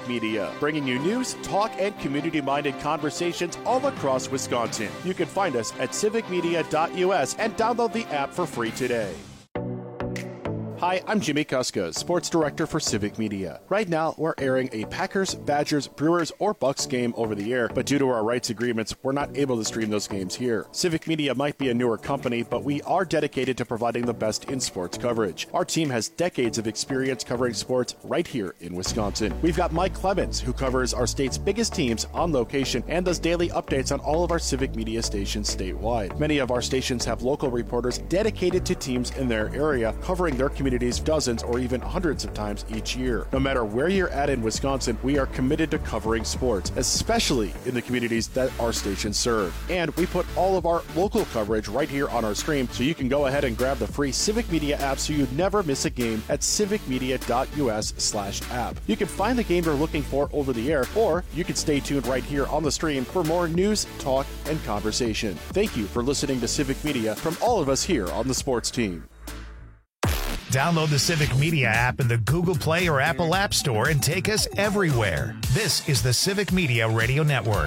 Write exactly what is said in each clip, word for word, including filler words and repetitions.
Civic Media, bringing you news, talk, and community-minded conversations all across Wisconsin. You can find us at civic media dot u s and download the app for free today. Hi, I'm Jimmy Kuska, Sports Director for Civic Media. Right now, we're airing a Packers, Badgers, Brewers, or Bucks game over the air, but due to our rights agreements, we're not able to stream those games here. Civic Media might be a newer company, but we are dedicated to providing the best in sports coverage. Our team has decades of experience covering sports right here in Wisconsin. We've got Mike Clemens, who covers our state's biggest teams on location and does daily updates on all of our Civic Media stations statewide. Many of our stations have local reporters dedicated to teams in their area, covering their community dozens or even hundreds of times each year. No matter where you're at in Wisconsin, we are committed to covering sports, especially in the communities that our stations serve. And we put all of our local coverage right here on our screen, so you can go ahead and grab the free Civic Media app so you never miss a game at civic media dot u s slash app. You can find the game you're looking for over the air, or you can stay tuned right here on the stream for more news, talk, and conversation. Thank you for listening to Civic Media from all of us here on the sports team. Download the Civic Media app in the Google Play or Apple App Store and take us everywhere. This is the Civic Media Radio Network.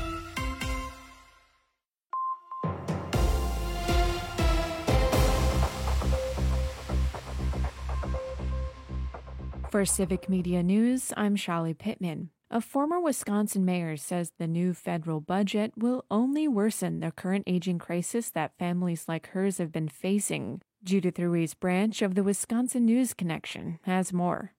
For Civic Media News, I'm Shali Pittman. A former Wisconsin mayor says the new federal budget will only worsen the current aging crisis that families like hers have been facing. Judith Ruiz Branch of the Wisconsin News Connection has more.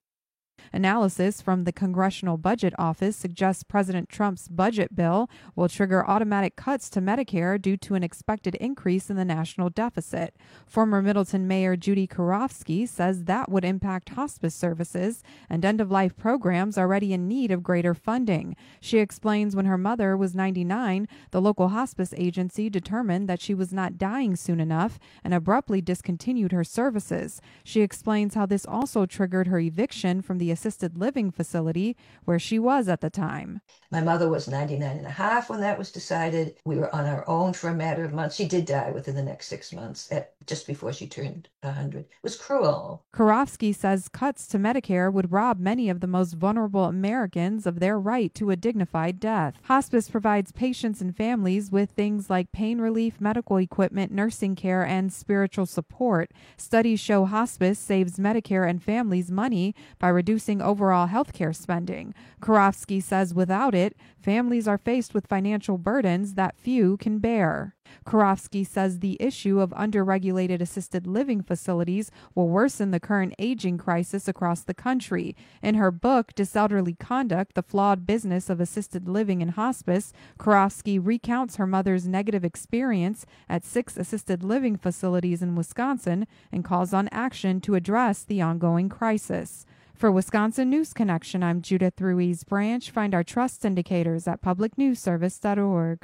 Analysis from the Congressional Budget Office suggests President Trump's budget bill will trigger automatic cuts to Medicare due to an expected increase in the national deficit. Former Middleton Mayor Judy Karofsky says that would impact hospice services and end-of-life programs already in need of greater funding. She explains when her mother was ninety-nine, the local hospice agency determined that she was not dying soon enough and abruptly discontinued her services. She explains how this also triggered her eviction from the assisted living facility where she was at the time. My mother was ninety-nine and a half when that was decided. We were on our own for a matter of months. She did die within the next six months, at, just before she turned one hundred. It was cruel. Karofsky says cuts to Medicare would rob many of the most vulnerable Americans of their right to a dignified death. Hospice provides patients and families with things like pain relief, medical equipment, nursing care, and spiritual support. Studies show hospice saves Medicare and families money by reducing overall health care spending. Karofsky says without it, families are faced with financial burdens that few can bear. Karofsky says the issue of underregulated assisted living facilities will worsen the current aging crisis across the country. In her book, Disorderly Conduct, The Flawed Business of Assisted Living and Hospice, Karofsky recounts her mother's negative experience at six assisted living facilities in Wisconsin and calls on action to address the ongoing crisis. For Wisconsin News Connection, I'm Judith Ruiz Branch. Find our trust indicators at public news service dot org.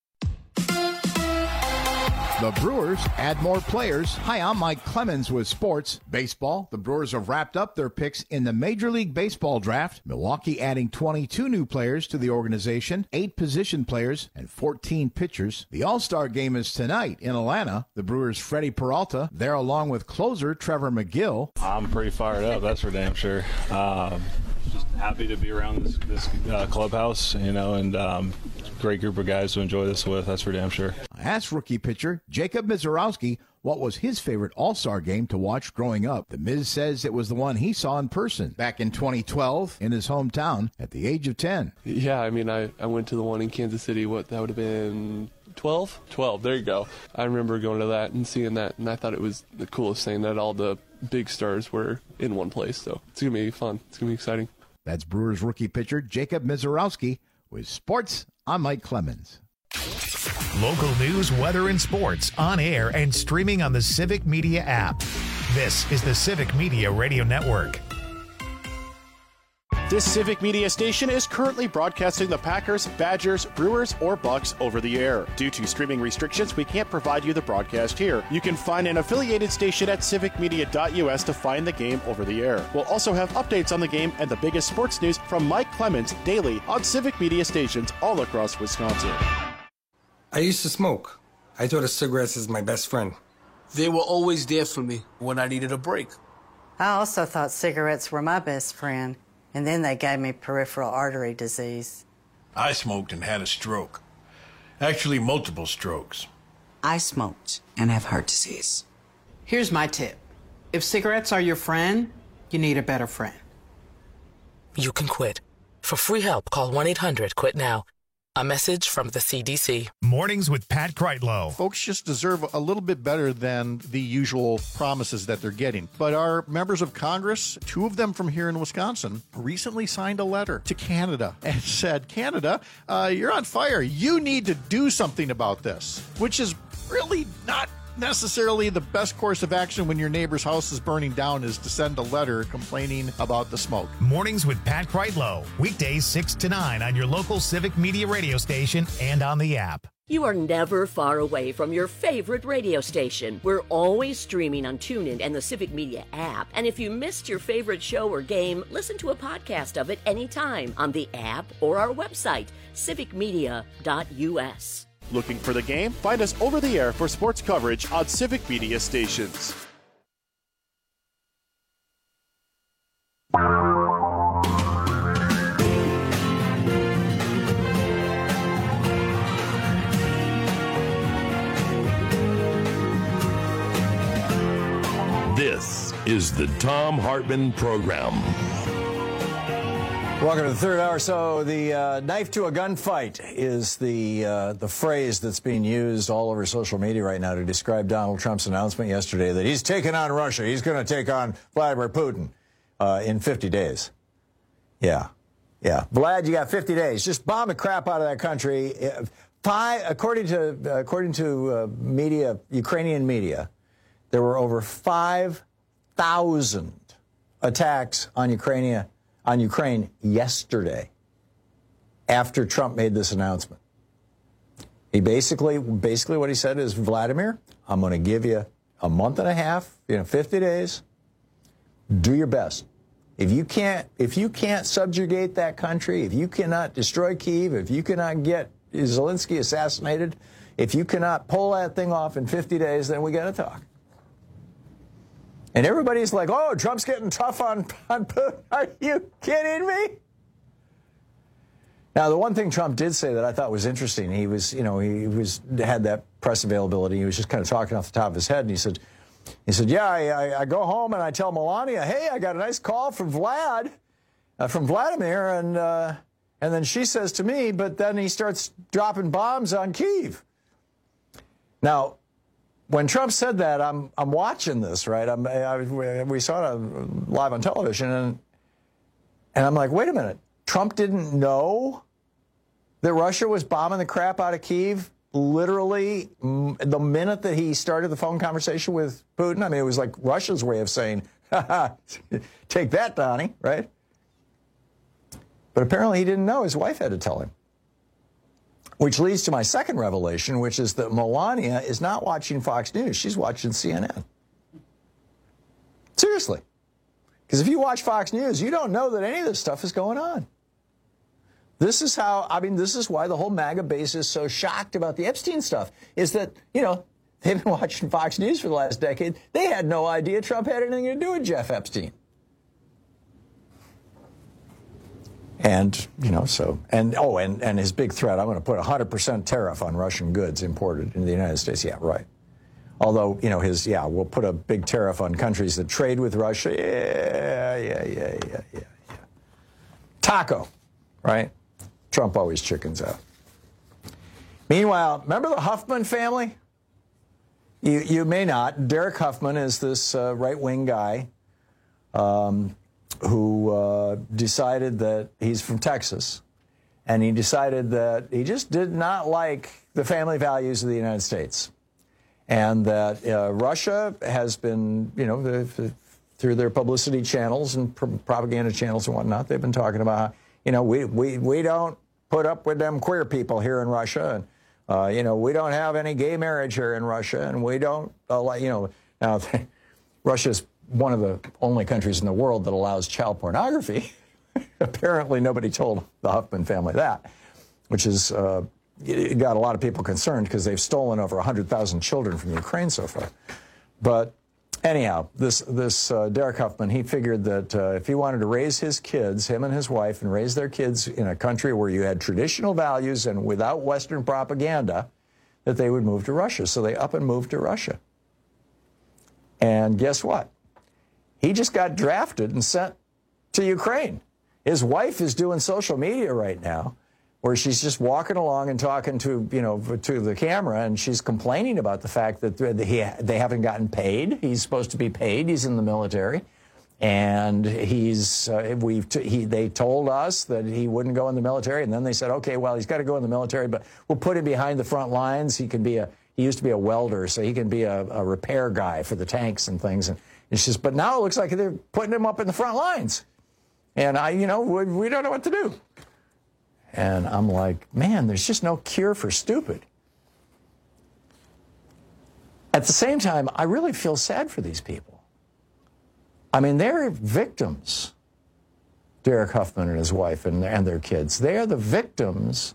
The Brewers add more players. Hi, I'm Mike Clemens with Sports Baseball. The Brewers have wrapped up their picks in the Major League Baseball draft. Milwaukee adding twenty-two new players to the organization, eight position players, and fourteen pitchers. The All-Star game is tonight in Atlanta. The Brewers' Freddie Peralta there along with closer Trevor McGill. I'm pretty fired up, that's for damn sure. Um, just happy to be around this, this uh, clubhouse, you know, and um, great group of guys to enjoy this with, that's for damn sure. I asked rookie pitcher Jacob Mizorowski what was his favorite All-Star game to watch growing up. The Miz says it was the one he saw in person back in twenty twelve in his hometown at the age of ten. Yeah, I mean, I, I went to the one in Kansas City. What, that would have been twelve? twelve, there you go. I remember going to that and seeing that, and I thought it was the coolest thing that all the big stars were in one place. So it's going to be fun. It's going to be exciting. That's Brewers rookie pitcher Jacob Mizorowski with Sports. I'm Mike Clemens. Local news, weather, and sports on air and streaming on the Civic Media app. This is the Civic Media Radio Network. This Civic Media station is currently broadcasting the Packers, Badgers, Brewers, or Bucks over the air. Due to streaming restrictions, we can't provide you the broadcast here. You can find an affiliated station at civic media dot u s to find the game over the air. We'll also have updates on the game and the biggest sports news from Mike Clemens daily on Civic Media stations all across Wisconsin. I used to smoke. I thought of cigarettes as my best friend. They were always there for me when I needed a break. I also thought cigarettes were my best friend. And then they gave me peripheral artery disease. I smoked and had a stroke. Actually, multiple strokes. I smoked and have heart disease. Here's my tip. If cigarettes are your friend, you need a better friend. You can quit. For free help, call one eight hundred quit now. A message from the C D C. Mornings with Pat Kreitlow. Folks just deserve a little bit better than the usual promises that they're getting. But our members of Congress, two of them from here in Wisconsin, recently signed a letter to Canada and said, Canada, uh, you're on fire. You need to do something about this, which is really not necessarily the best course of action when your neighbor's house is burning down, is to send a letter complaining about the smoke. Mornings with Pat Kreitlow. Weekdays six to nine on your local Civic Media radio station and on the app. You are never far away from your favorite radio station. We're always streaming on TuneIn and the Civic Media app. And if you missed your favorite show or game, listen to a podcast of it anytime on the app or our website, civic media dot u s. Looking for the game? Find us over the air for sports coverage on Civic Media stations. This is the Thom Hartmann Program. Welcome to the third hour. So the uh, knife to a gunfight is the uh, the phrase that's being used all over social media right now to describe Donald Trump's announcement yesterday that he's taking on Russia. He's going to take on Vladimir Putin uh, in fifty days. Yeah. Yeah. Vlad, you got fifty days. Just bomb the crap out of that country. Five, according to, uh, according to uh, media, Ukrainian media, there were over five thousand attacks on Ukraine. on Ukraine yesterday after Trump made this announcement. He basically, basically what he said is, Vladimir, I'm going to give you a month and a half, you know, fifty days. Do your best. If you can't, if you can't subjugate that country, if you cannot destroy Kyiv, if you cannot get Zelensky assassinated, if you cannot pull that thing off in fifty days, then we got to talk. And everybody's like, oh, Trump's getting tough on, on Putin. Are you kidding me? Now, the one thing Trump did say that I thought was interesting, he was, you know, he was had that press availability. He was just kind of talking off the top of his head. And he said, he said, yeah, I, I, I go home and I tell Melania, hey, I got a nice call from Vlad, uh, from Vladimir. And, uh, and then she says to me, but then he starts dropping bombs on Kyiv. Now, when Trump said that, I'm I'm watching this, right? I'm, I, we saw it live on television, and and I'm like, wait a minute. Trump didn't know that Russia was bombing the crap out of Kyiv literally m- the minute that he started the phone conversation with Putin. I mean, it was like Russia's way of saying, take that, Donnie, right? But apparently he didn't know. His wife had to tell him. Which leads to my second revelation, which is that Melania is not watching Fox News. She's watching C N N. Seriously. Because if you watch Fox News, you don't know that any of this stuff is going on. This is how, I mean, this is why the whole MAGA base is so shocked about the Epstein stuff, is that, you know, they've been watching Fox News for the last decade. They had no idea Trump had anything to do with Jeff Epstein. And, you know, so, and, oh, and, and his big threat, I'm going to put a one hundred percent tariff on Russian goods imported into the United States. Yeah, right. Although, you know, his, yeah, we'll put a big tariff on countries that trade with Russia. Yeah, yeah, yeah, yeah, yeah, yeah. Taco, right? Trump always chickens out. Meanwhile, remember the Huffman family? You, you may not. Derek Huffman is this uh, right-wing guy. Um... who uh, decided that he's from Texas, and he decided that he just did not like the family values of the United States, and that uh, Russia has been, you know, the, the, through their publicity channels and pr- propaganda channels and whatnot, they've been talking about, you know, we, we, we don't put up with them queer people here in Russia, and, uh, you know, we don't have any gay marriage here in Russia, and we don't, uh, you know, now Russia's one of the only countries in the world that allows child pornography. Apparently nobody told the Huffman family that, which is, uh, it got a lot of people concerned because they've stolen over one hundred thousand children from Ukraine so far. But anyhow, this this uh, Derek Huffman, he figured that uh, if he wanted to raise his kids, him and his wife, and raise their kids in a country where you had traditional values and without Western propaganda, that they would move to Russia. So they up and moved to Russia. And guess what? He just got drafted and sent to Ukraine. His wife is doing social media right now, where she's just walking along and talking to, you know, to the camera, and she's complaining about the fact that he, they haven't gotten paid. He's supposed to be paid. He's in the military. And he's, uh, we've t- he, they told us that he wouldn't go in the military, and then they said, okay, well, he's got to go in the military, but we'll put him behind the front lines. He can be a, he used to be a welder, so he can be a, a repair guy for the tanks and things. And it's just, but now it looks like they're putting him up in the front lines. And I, you know, we, we don't know what to do. And I'm like, man, there's just no cure for stupid. At the same time, I really feel sad for these people. I mean, they're victims, Derek Huffman and his wife and, and their kids. They're the victims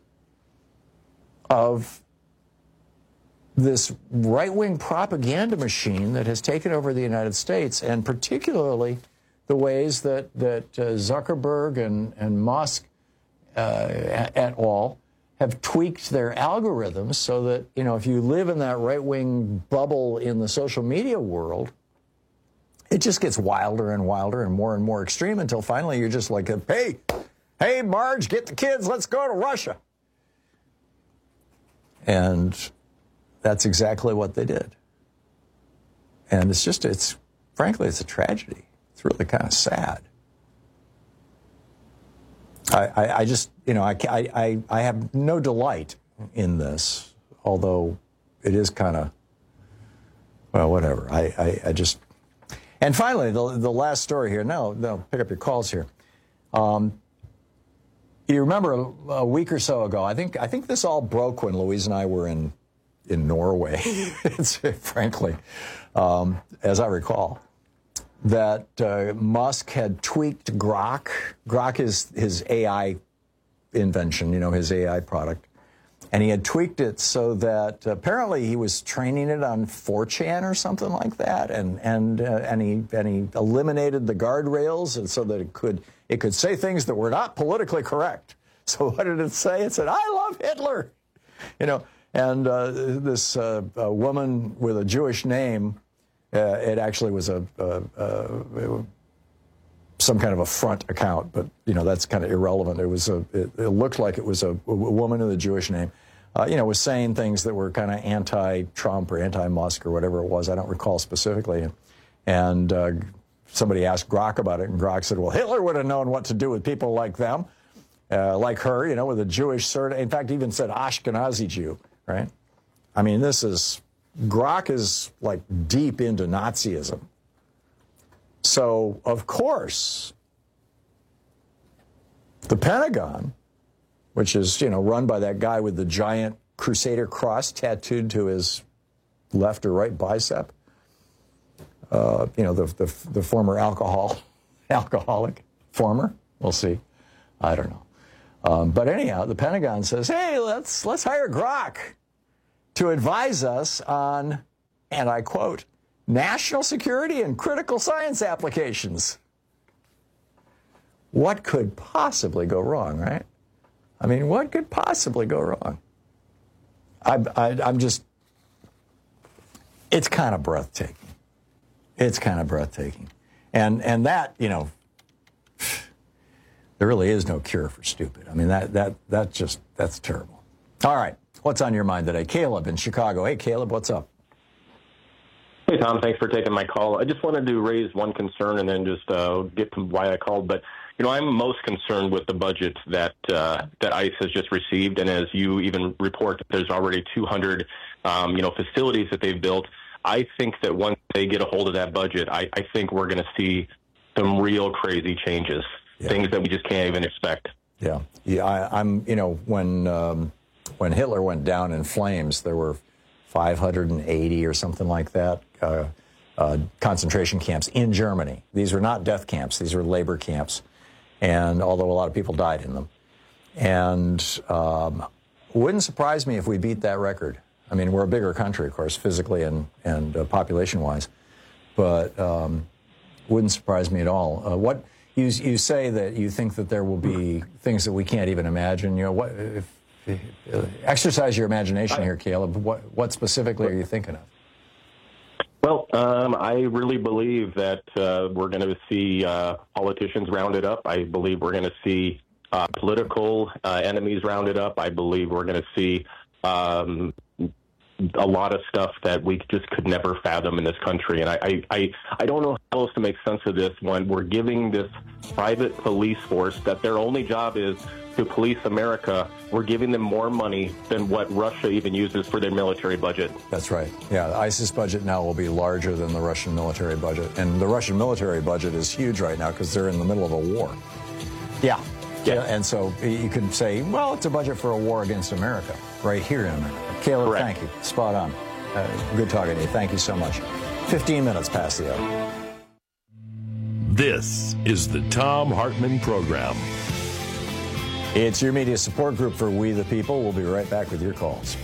of this right-wing propaganda machine that has taken over the United States, and particularly the ways that, that uh, Zuckerberg and, and Musk uh, et al. Have tweaked their algorithms so that, you know, if you live in that right-wing bubble in the social media world, it just gets wilder and wilder and more and more extreme until finally you're just like, hey, hey, Marge, get the kids, let's go to Russia. And that's exactly what they did. And it's just, it's, frankly, it's a tragedy. It's really kind of sad. I, I, I just, you know, I, I, I have no delight in this, although it is kind of, well, whatever. I, I, I just, and finally, the, the last story here. No, no, pick up your calls here. Um, you remember a, a week or so ago, I think, I think this all broke when Louise and I were in, in Norway, it's, frankly, um, as I recall, that uh, Musk had tweaked Grok. Grok is his A I invention, you know, his A I product. And he had tweaked it so that apparently he was training it on four chan or something like that, and and uh, and he and he eliminated the guardrails, and so that it could it could say things that were not politically correct. So what did it say? It said, "I love Hitler," you know. And uh, this uh, a woman with a Jewish name. Uh, it actually was a, a, a some kind of a front account, but you know that's kind of irrelevant. It was a. It, it looked like it was a, a woman with a Jewish name, uh, you know, was saying things that were kind of anti-Trump or anti-Musk or whatever it was. I don't recall specifically. And, and uh, somebody asked Grok about it, and Grok said, "Well, Hitler would have known what to do with people like them, uh, like her, you know, with a Jewish surname." In fact, even said Ashkenazi Jew, right? I mean, this is. Grok is like deep into Nazism. So, of course, the Pentagon, which is, you know, run by that guy with the giant Crusader cross tattooed to his left or right bicep, uh, you know, the, the, the former alcohol, alcoholic, former, we'll see, I don't know. Um, but anyhow, the Pentagon says, hey, let's let's hire Grok to advise us on, and I quote, national security and critical science applications. What could possibly go wrong, right? I mean, what could possibly go wrong? I, I, I'm just, it's kind of breathtaking. It's kind of breathtaking. And and that, you know, there really is no cure for stupid. I mean, that that that just, that's terrible. All right. What's on your mind today? Caleb in Chicago. Hey, Caleb, what's up? Hey, Tom. Thanks for taking my call. I just wanted to raise one concern and then just uh, get to why I called. But, you know, I'm most concerned with the budget that uh, that ICE has just received. And as you even report, there's already two hundred, um, you know, facilities that they've built. I think that once they get a hold of that budget, I, I think we're going to see some real crazy changes, yeah. Things that we just can't even expect. Yeah. Yeah. I, I'm, you know, when... Um, When Hitler went down in flames, there were five hundred eighty or something like that uh, uh, concentration camps in Germany. These were not death camps. These were labor camps. And although a lot of people died in them. And um, wouldn't surprise me if we beat that record. I mean, we're a bigger country, of course, physically and, and uh, population-wise. but um, wouldn't surprise me at all. Uh, what you you say that you think that there will be things that we can't even imagine. You know, what if, if, uh, exercise your imagination here, Caleb. What what specifically are you thinking of? Well, um, I really believe that uh, we're going to see uh, politicians rounded up. I believe we're going to see uh, political uh, enemies rounded up. I believe we're going to see um, a lot of stuff that we just could never fathom in this country. And I, I, I, I don't know how else to make sense of this when we're giving this private police force that their only job is to police America. We're giving them more money than what Russia even uses for their military budget. That's right. Yeah, the ISIS budget now will be larger than the Russian military budget. And the Russian military budget is huge right now because they're in the middle of a war. Yeah. Yeah. And so you could say, well, it's a budget for a war against America, right here in America. Caleb, Correct. Thank you. Spot on. Uh, good talking to you. Thank you so much. fifteen minutes past the hour. This is the Thom Hartmann Program. It's your media support group for We the People. We'll be right back with your calls.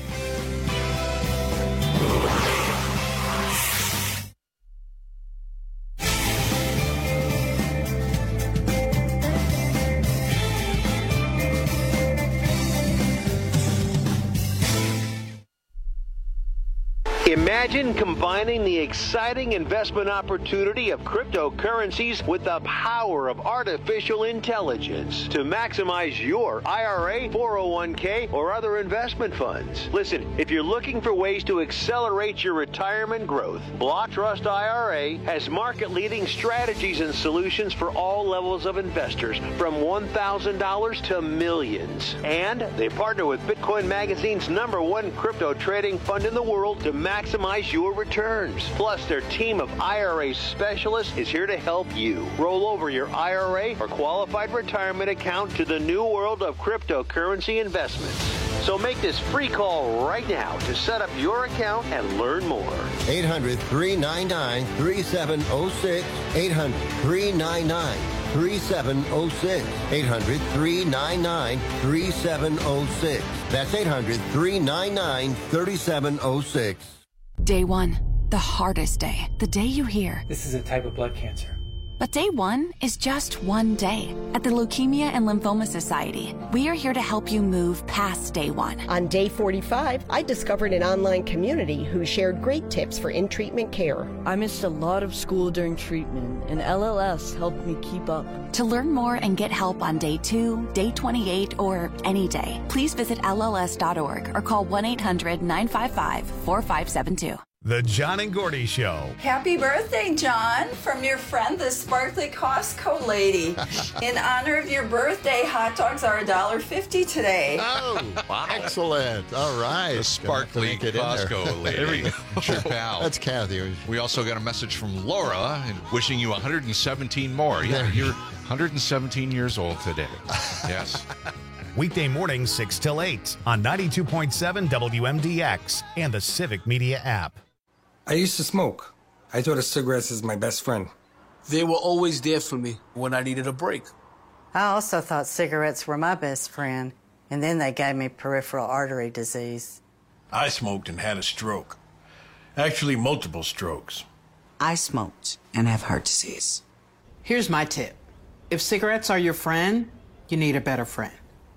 Imagine combining the exciting investment opportunity of cryptocurrencies with the power of artificial intelligence to maximize your I R A, four oh one k, or other investment funds. Listen, if you're looking for ways to accelerate your retirement growth, Block Trust I R A has market-leading strategies and solutions for all levels of investors, from one thousand dollars to millions. And they partner with Bitcoin Magazine's number one crypto trading fund in the world to maximize your returns. Plus, their team of I R A specialists is here to help you roll over your I R A or qualified retirement account to the new world of cryptocurrency investments. So make this free call right now to set up your account and learn more. eight hundred, three nine nine, three seven zero six. eight hundred, three nine nine, three seven zero six. eight hundred, three nine nine, three seven zero six. That's eight hundred, three nine nine, three seven zero six. Day one, the hardest day. The day you hear, this is a type of blood cancer. But day one is just one day. At the Leukemia and Lymphoma Society, we are here to help you move past day one. On day forty-five, I discovered an online community who shared great tips for in-treatment care. I missed a lot of school during treatment, and L L S helped me keep up. To learn more and get help on day two, day twenty-eight, or any day, please visit L L S dot org or call one eight hundred, nine five five, four five seven two. The John and Gordy Show. Happy birthday, John, from your friend, the sparkly Costco lady. In honor of your birthday, hot dogs are one dollar fifty today. Oh, wow. Excellent. All right. The sparkly Costco lady. There we go. Your pal. That's Kathy. We also got a message from Laura wishing you one hundred seventeen more. Yeah, you're one hundred seventeen years old today. Yes. Weekday mornings, six till eight on ninety-two point seven W M D X and the Civic Media app. I used to smoke. I thought of cigarettes as my best friend. They were always there for me when I needed a break. I also thought cigarettes were my best friend, and then they gave me peripheral artery disease. I smoked and had a stroke. Actually, multiple strokes. I smoked and have heart disease. Here's my tip. If cigarettes are your friend, you need a better friend.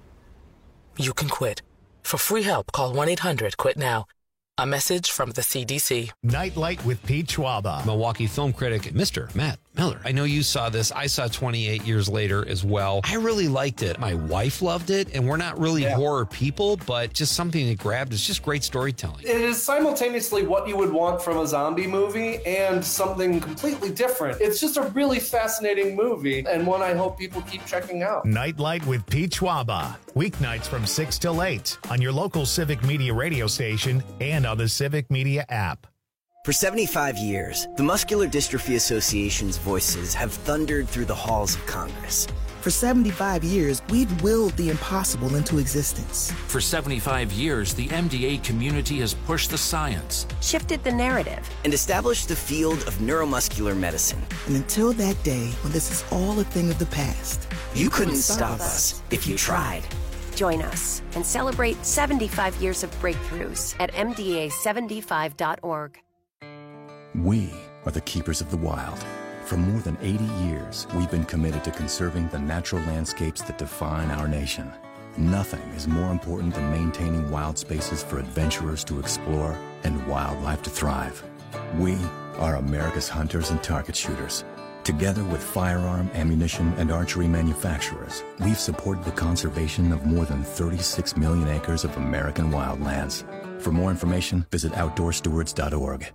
You can quit. For free help, call one eight hundred quit now. A message from the C D C. Nightlight with Pete Schwaba. Milwaukee film critic, Mister Matt Miller. I know you saw this. I saw twenty-eight years later as well. I really liked it. My wife loved it, and we're not really yeah. horror people, but just something that grabbed. It's just great storytelling. It is simultaneously what you would want from a zombie movie and something completely different. It's just a really fascinating movie, and one I hope people keep checking out. Nightlight with Pete Schwaba. Weeknights from six till eight on your local Civic Media radio station and on the Civic Media app. For seventy-five years, the Muscular Dystrophy Association's voices have thundered through the halls of Congress. For seventy-five years, we've willed the impossible into existence. For seventy-five years, the M D A community has pushed the science, shifted the narrative, and established the field of neuromuscular medicine. And until that day when this is all a thing of the past, you, you couldn't, couldn't stop us if you tried. Join us and celebrate seventy-five years of breakthroughs at M D A seventy-five dot org. We are the keepers of the wild. For more than eighty years, we've been committed to conserving the natural landscapes that define our nation. Nothing is more important than maintaining wild spaces for adventurers to explore and wildlife to thrive. We are America's hunters and target shooters. Together with firearm, ammunition, and archery manufacturers, we've supported the conservation of more than thirty-six million acres of American wildlands. For more information, visit outdoor stewards dot org.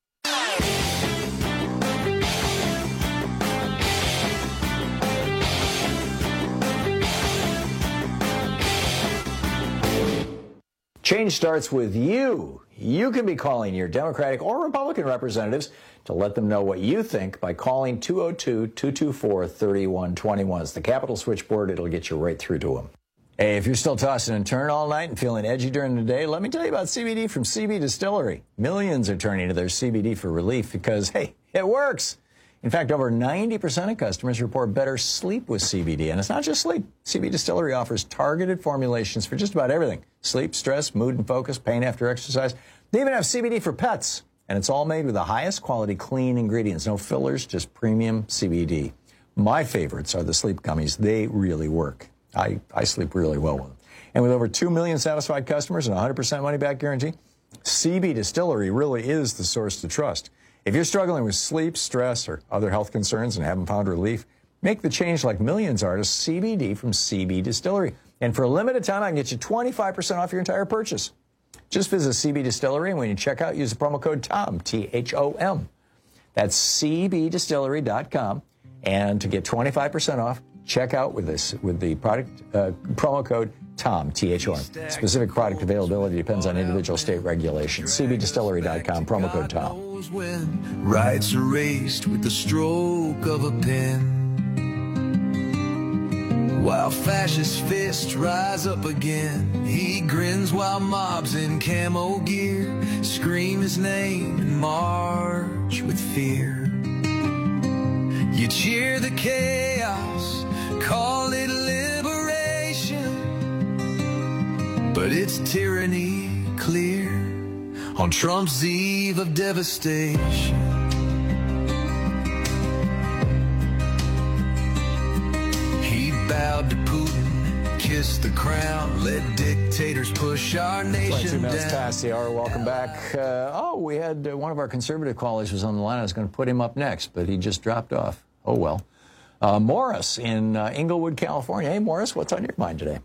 Change starts with you. You can be calling your Democratic or Republican representatives to let them know what you think by calling two oh two, two two four, three one two one. It's the Capitol switchboard. It'll get you right through to them. Hey, if you're still tossing and turning all night and feeling edgy during the day, let me tell you about C B D from C B Distillery. Millions are turning to their C B D for relief because, hey, it works. In fact, over ninety percent of customers report better sleep with C B D. And it's not just sleep. C B Distillery offers targeted formulations for just about everything. Sleep, stress, mood and focus, pain after exercise. They even have C B D for pets. And it's all made with the highest quality clean ingredients. No fillers, just premium C B D. My favorites are the sleep gummies. They really work. I, I sleep really well with them. And with over two million satisfied customers and a one hundred percent money-back guarantee, C B Distillery really is the source to trust. If you're struggling with sleep, stress, or other health concerns and haven't found relief, make the change like millions are to C B D from C B Distillery. And for a limited time, I can get you twenty-five percent off your entire purchase. Just visit C B Distillery, and when you check out, use the promo code TOM, T H O M. That's C B distillery dot com. And to get twenty-five percent off, check out with this with the product uh, promo code TOM, T H O M. Specific product availability depends on individual state regulations. C B distillery dot com, promo code TOM. When rights erased with the stroke of a pen, while fascist fists rise up again, he grins while mobs in camo gear scream his name and march with fear. You cheer the chaos, call it liberation, but it's tyranny clear on Trump's eve of devastation. He bowed to Putin, kissed the crown, let dictators push our nation down. Minutes past the hour. Welcome back. Uh, oh, we had uh, one of our conservative callers was on the line. I was going to put him up next, but he just dropped off. Oh, well. Uh, Morris in uh, Inglewood, California. Hey, Morris, what's on your mind today?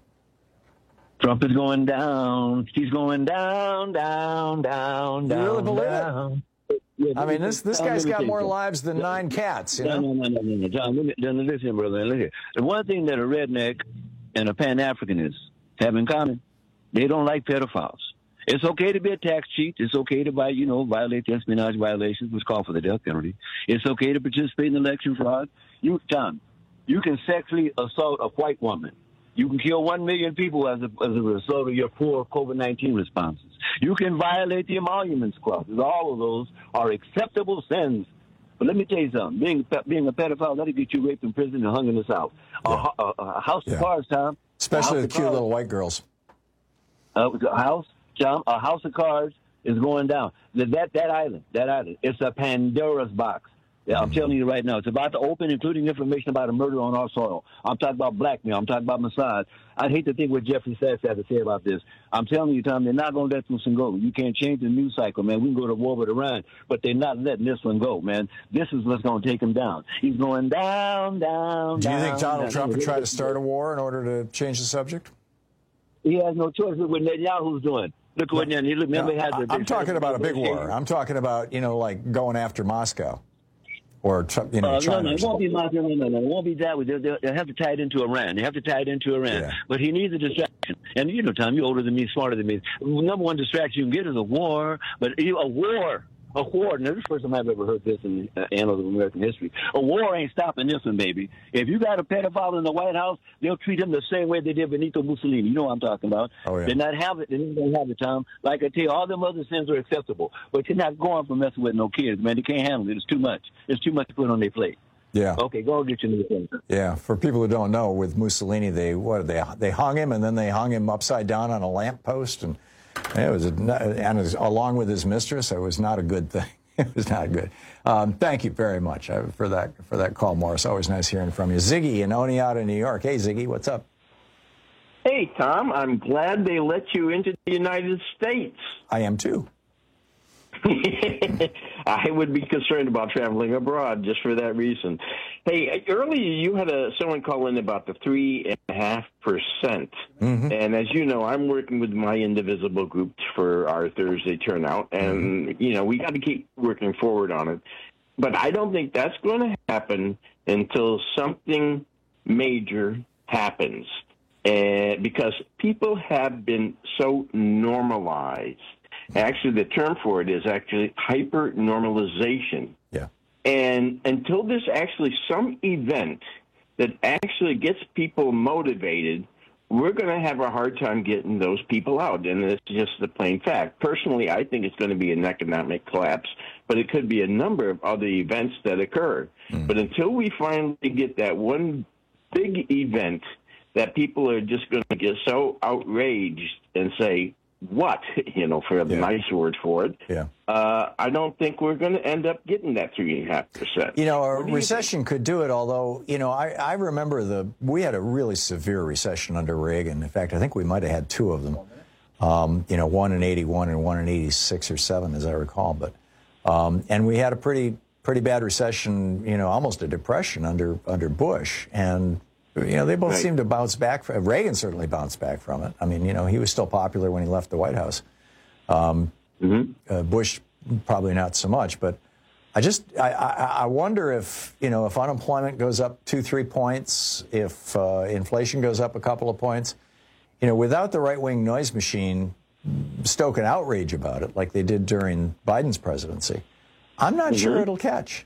Trump is going down. He's going down, down, down, down. You really believe down. it? Yeah, I mean, this this um, guy's got more you. lives than nine cats. You know? No, no, no, no, no, John. Let me, listen, brother. Listen. The one thing that a redneck and a Pan-Africanist have in common, they don't like pedophiles. It's okay to be a tax cheat. It's okay to, buy, you know, violate the espionage violations, which call for the death penalty. It's okay to participate in election fraud. You, John, you can sexually assault a white woman. You can kill one million people as a, as a result of your poor COVID nineteen responses. You can violate the emoluments clauses. All of those are acceptable sins. But let me tell you something. Being, being a pedophile, that'll get you raped in prison and hung in the South. Yeah. A, a, a house of yeah. cards, Tom. Especially the cute cards, little white girls. Uh, a house, Tom, a house of cards is going down. That, that, that island, that island, it's a Pandora's box. Yeah, I'm telling you right now, it's about to open, including information about a murder on our soil. I'm talking about blackmail. I'm talking about Mossad. I'd hate to think what Jeffrey Sachs had to say about this. I'm telling you, Tom, they're not going to let this one go. You can't change the news cycle, man. We can go to war with Iran, but they're not letting this one go, man. This is what's going to take him down. He's going down, down, Do you down, think Donald down. Trump would try to start a war in order to change the subject? He has no choice. Look what Netanyahu's doing. Look what Netanyahu. Look, remember, no, has the, I'm talking about a big war. I'm talking about, you know, like going after Moscow. Or, you know, uh, China. No, no, it won't be Moscow. No, no, no, it won't be that way. They'll, they'll, they'll have to tie it into Iran. They have to tie it into Iran. Yeah. But he needs a distraction. And, you know, Tom, you're older than me, smarter than me. Number one distraction you can get is a war. But a war, a war, now this is the first time I've ever heard this in the uh, annals of American history. A war ain't stopping this one, baby. If you got a pedophile in the White House, they'll treat him the same way they did Benito Mussolini. You know what I'm talking about. Oh, yeah. They're not having it. They're not going to have it, Tom. Like I tell you, all them other sins are acceptable. But you're not going for messing with no kids, man. They can't handle it. It's too much. It's too much to put on their plate. Yeah. Okay, go get your new thing. Yeah. For people who don't know, with Mussolini, they what they they hung him, and then they hung him upside down on a lamppost, and it was a, and it was, along with his mistress. It was not a good thing. It was not good. Um, thank you very much uh, for that for that call, Morris. Always nice hearing from you. Ziggy in Oneonta, New York. Hey, Ziggy, what's up? Hey, Tom. I'm glad they let you into the United States. I am, too. I would be concerned about traveling abroad just for that reason. Hey, earlier you had a, someone call in about the three and a half percent. And as you know, I'm working with my indivisible group for our Thursday turnout. And, mm-hmm. you know, we got to keep working forward on it. But I don't think that's going to happen until something major happens. And because people have been so normalized. Actually, the term for it is actually hyper-normalization. Yeah. And until there's actually some event that actually gets people motivated, we're going to have a hard time getting those people out. And it's just the plain fact. Personally, I think it's going to be an economic collapse, but it could be a number of other events that occur. Mm. But until we finally get that one big event that people are just going to get so outraged and say, what, you know, for the yeah. nice word for it, yeah. uh, I don't think we're going to end up getting that three and a half percent. You know, a recession could do it, although, you know, I, I remember the, we had a really severe recession under Reagan. In fact, I think we might have had two of them, um, you know, one in eighty-one and one in eighty-six or seven, as I recall. But, um, and we had a pretty, pretty bad recession, you know, almost a depression under, under Bush. And, you know, they both right. seem to bounce back. From, Reagan certainly bounced back from it. I mean, you know, he was still popular when he left the White House. Um, mm-hmm. uh, Bush, probably not so much. But I just, I, I, I wonder if, you know, if unemployment goes up two, three points, if uh, inflation goes up a couple of points, you know, without the right-wing noise machine stoking outrage about it, like they did during Biden's presidency, I'm not mm-hmm. sure it'll catch.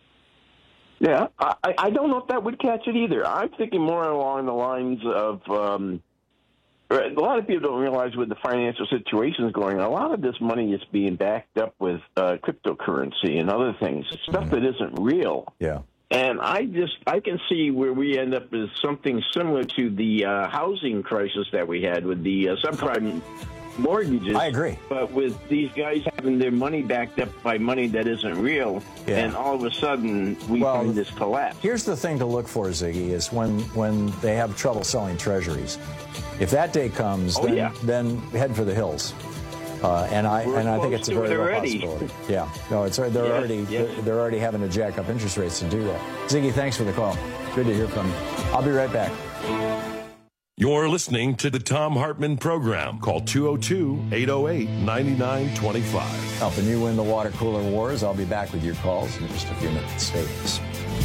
Yeah, I, I don't know if that would catch it either. I'm thinking more along the lines of um, a lot of people don't realize with the financial situations going on, a lot of this money is being backed up with uh, cryptocurrency and other things, stuff mm-hmm. that isn't real. Yeah. And I just, I can see where we end up as something similar to the uh, housing crisis that we had with the uh, subprime mortgages. I agree. But with these guys having their money backed up by money that isn't real, yeah. and all of a sudden we well, find this collapse. Here's the thing to look for, Ziggy, is when, when they have trouble selling treasuries. If that day comes, oh, then, yeah. then head for the hills. Uh, and I We're and I think it's a very real already. possibility. Yeah, no, it's they're yeah, already yeah. They're, they're already having to jack up interest rates to do that. Ziggy, thanks for the call. Good to hear from you. I'll be right back. You're listening to the Thom Hartmann Program. Call two oh two, eight oh eight, nine nine two five. Helping you win the water cooler wars. I'll be back with your calls in just a few minutes. Stay with us.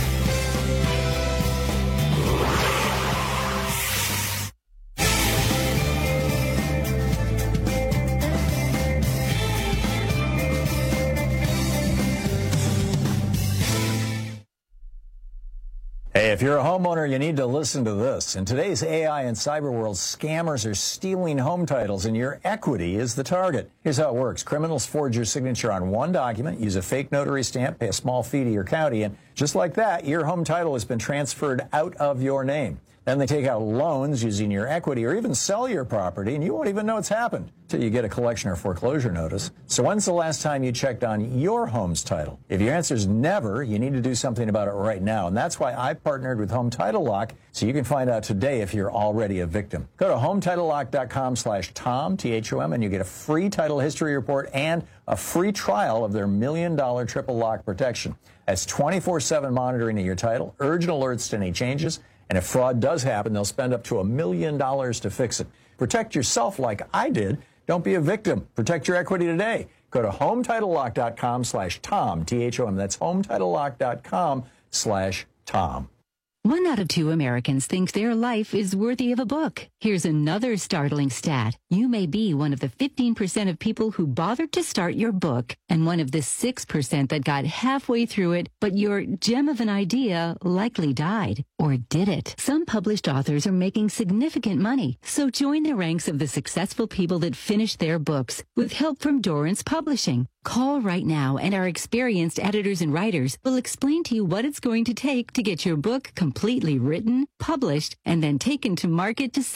Hey, if you're a homeowner, you need to listen to this. In today's A I and cyber world, scammers are stealing home titles, and your equity is the target. Here's how it works. Criminals forge your signature on one document, use a fake notary stamp, pay a small fee to your county, and just like that, your home title has been transferred out of your name. Then they take out loans using your equity or even sell your property, and you won't even know it's happened until you get a collection or foreclosure notice. So when's the last time you checked on your home's title? If your answer is never, you need to do something about it right now. And that's why I partnered with Home Title Lock, so you can find out today if you're already a victim. Go to home title lock dot com slash Tom, T H O M, and you get a free title history report and a free trial of their million dollar triple lock protection. That's twenty-four seven monitoring of your title, urgent alerts to any changes, and if fraud does happen, they'll spend up to a million dollars to fix it. Protect yourself like I did. Don't be a victim. Protect your equity today. Go to home title lock dot com slash Tom, T H O M. That's home title lock dot com slash Tom. One out of two Americans think their life is worthy of a book. Here's another startling stat. You may be one of the fifteen percent of people who bothered to start your book and one of the six percent that got halfway through it, but your gem of an idea likely died. Or did it? Some published authors are making significant money, so join the ranks of the successful people that finished their books with help from Dorrance Publishing. Call right now, and our experienced editors and writers will explain to you what it's going to take to get your book completely written, published, and then taken to market to sell it.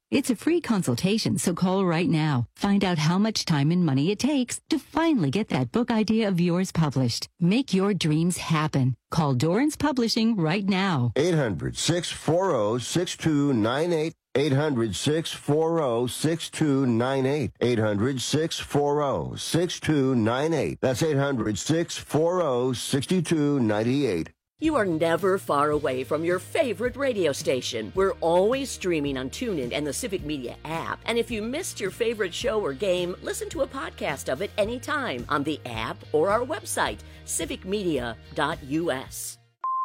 It's a free consultation, so call right now. Find out how much time and money it takes to finally get that book idea of yours published. Make your dreams happen. Call Dorrance Publishing right now. eight hundred, six four zero, six two nine eight. eight hundred, six four zero, six two nine eight. eight hundred, six four zero, six two nine eight. That's eight hundred, six four zero, six two nine eight. You are never far away from your favorite radio station. We're always streaming on TuneIn and the Civic Media app. And if you missed your favorite show or game, listen to a podcast of it anytime on the app or our website, civic media dot u s.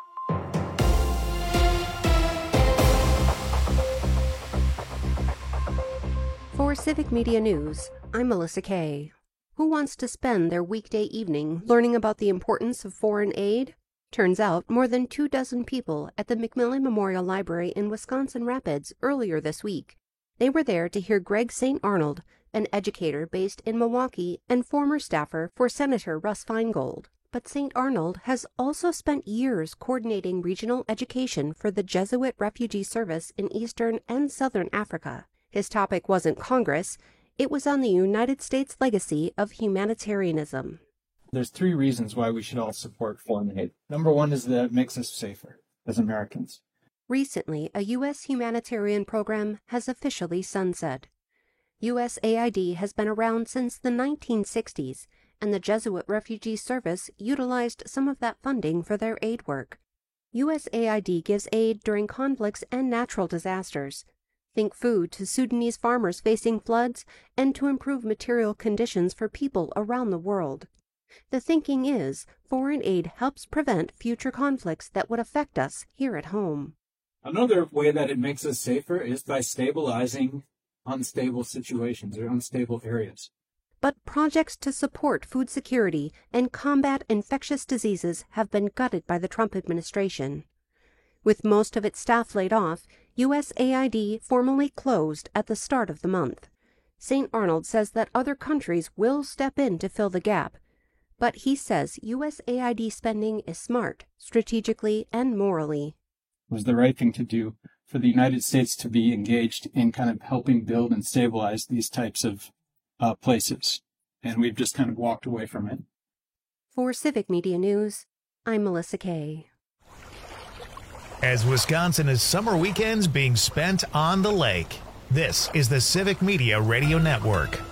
For Civic Media News, I'm Melissa Kay. Who wants to spend their weekday evening learning about the importance of foreign aid? Turns out more than two dozen people at the McMillan Memorial Library in Wisconsin Rapids earlier this week. They were there to hear Greg Saint Arnold, an educator based in Milwaukee and former staffer for Senator Russ Feingold. But Saint Arnold has also spent years coordinating regional education for the Jesuit Refugee Service in Eastern and Southern Africa. His topic wasn't Congress, it was on the United States legacy of humanitarianism. There's three reasons why we should all support foreign aid. Number one is that it makes us safer as Americans. Recently, a U S humanitarian program has officially sunset. U S A I D has been around since the nineteen sixties, and the Jesuit Refugee Service utilized some of that funding for their aid work. U S A I D gives aid during conflicts and natural disasters. Think food to Sudanese farmers facing floods and to improve material conditions for people around the world. The thinking is, foreign aid helps prevent future conflicts that would affect us here at home. Another way that it makes us safer is by stabilizing unstable situations or unstable areas. But projects to support food security and combat infectious diseases have been gutted by the Trump administration. With most of its staff laid off, U S A I D formally closed at the start of the month. Saint Arnold says that other countries will step in to fill the gap, but he says U S A I D spending is smart, strategically and morally. It was the right thing to do for the United States to be engaged in kind of helping build and stabilize these types of uh, places, and we've just kind of walked away from it. For Civic Media News, I'm Melissa Kay. As Wisconsin is summer weekends being spent on the lake, this is the Civic Media Radio Network.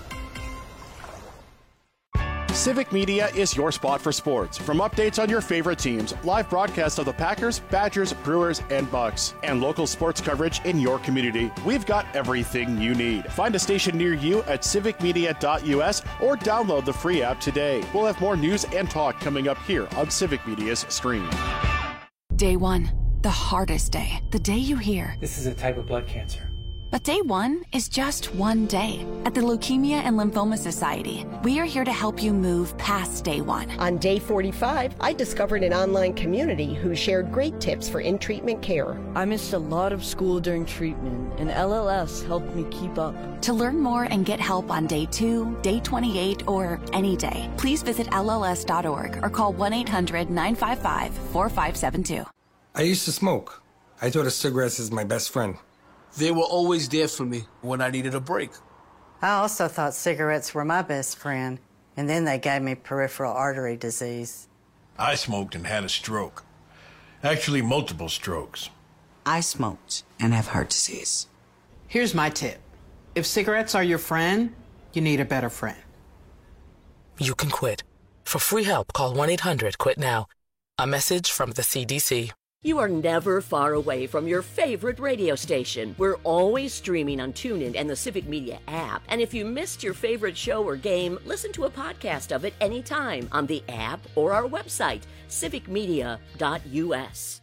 Civic Media is your spot for sports. From updates on your favorite teams, live broadcasts of the Packers, Badgers, Brewers, and Bucks, and local sports coverage in your community, we've got everything you need. Find a station near you at civic media dot u s or download the free app today. We'll have more news and talk coming up here on Civic Media's stream. Day one, the hardest day, the day you hear, "This is a type of blood cancer." But day one is just one day. At the Leukemia and Lymphoma Society, we are here to help you move past day one. On day forty-five, I discovered an online community who shared great tips for in-treatment care. I missed a lot of school during treatment, and L L S helped me keep up. To learn more and get help on day two, day twenty-eight, or any day, please visit L L S dot org or call one eight hundred nine five five four five seven two. I used to smoke. I thought of cigarettes as my best friend. They were always there for me when I needed a break. I also thought cigarettes were my best friend, and then they gave me peripheral artery disease. I smoked and had a stroke. Actually, multiple strokes. I smoked and have heart disease. Here's my tip. If cigarettes are your friend, you need a better friend. You can quit. For free help, call one eight hundred quit now. A message from the C D C. You are never far away from your favorite radio station. We're always streaming on TuneIn and the Civic Media app. And if you missed your favorite show or game, listen to a podcast of it anytime on the app or our website, civic media dot u s.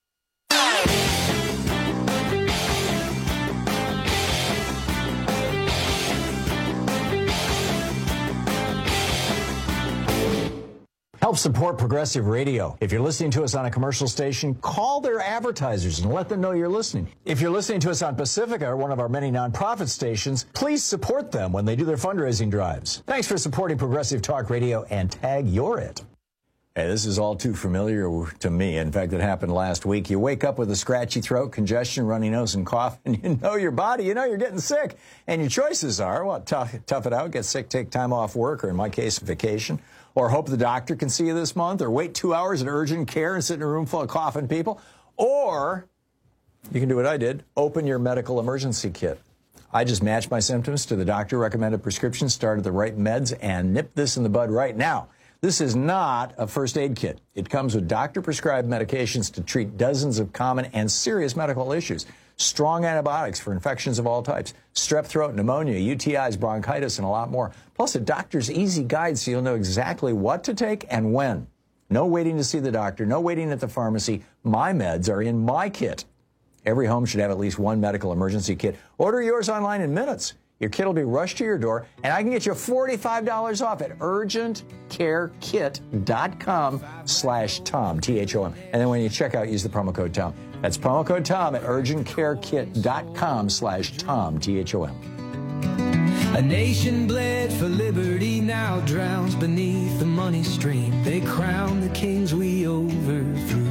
Help support Progressive Radio. If you're listening to us on a commercial station, call their advertisers and let them know you're listening. If you're listening to us on Pacifica, or one of our many nonprofit stations, please support them when they do their fundraising drives. Thanks for supporting Progressive Talk Radio, and tag you're it. Hey, this is all too familiar to me. In fact, it happened last week. You wake up with a scratchy throat, congestion, runny nose, and cough, and you know your body, you know you're getting sick. And your choices are, well, tough, tough it out, get sick, take time off work, or in my case, vacation, or hope the doctor can see you this month, or wait two hours at urgent care and sit in a room full of coughing people, or you can do what I did, open your medical emergency kit. I just matched my symptoms to the doctor-recommended prescription, started the right meds, and nipped this in the bud right now. This is not a first aid kit. It comes with doctor-prescribed medications to treat dozens of common and serious medical issues. Strong antibiotics for infections of all types, strep throat, pneumonia, U T Is, bronchitis, and a lot more. Plus a doctor's easy guide so you'll know exactly what to take and when. No waiting to see the doctor, no waiting at the pharmacy. My meds are in my kit. Every home should have at least one medical emergency kit. Order yours online in minutes. Your kit will be rushed to your door, and I can get you forty-five dollars off at urgentcarekit.com slash Tom, T H O M. And then when you check out, use the promo code Tom. That's promo code Tom at urgentcarekit.com slash Tom, T H O M. A nation bled for liberty now drowns beneath the money stream. They crown the kings we overthrew.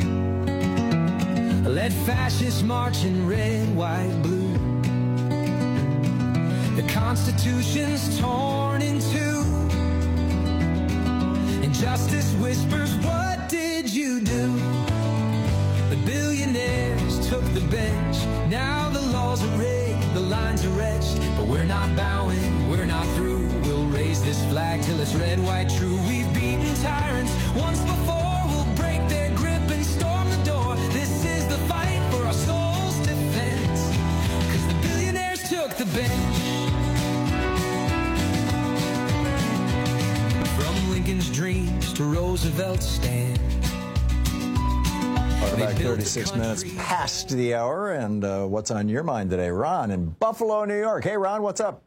Let fascists march in red, white, blue. The Constitution's torn in two. Injustice whispers, what did you do? The billionaires took the bench. Now the laws are rigged, the lines are etched. But we're not bowing, we're not through. We'll raise this flag till it's red, white, true. We've beaten tyrants once before. We'll break their grip and storm the door. This is the fight for our soul's defense. Cause the billionaires took the bench. Lincoln's dreams to Roosevelt's stand. About thirty-six minutes past the hour, and uh, what's on your mind today? Ron in Buffalo, New York. Hey, Ron, what's up?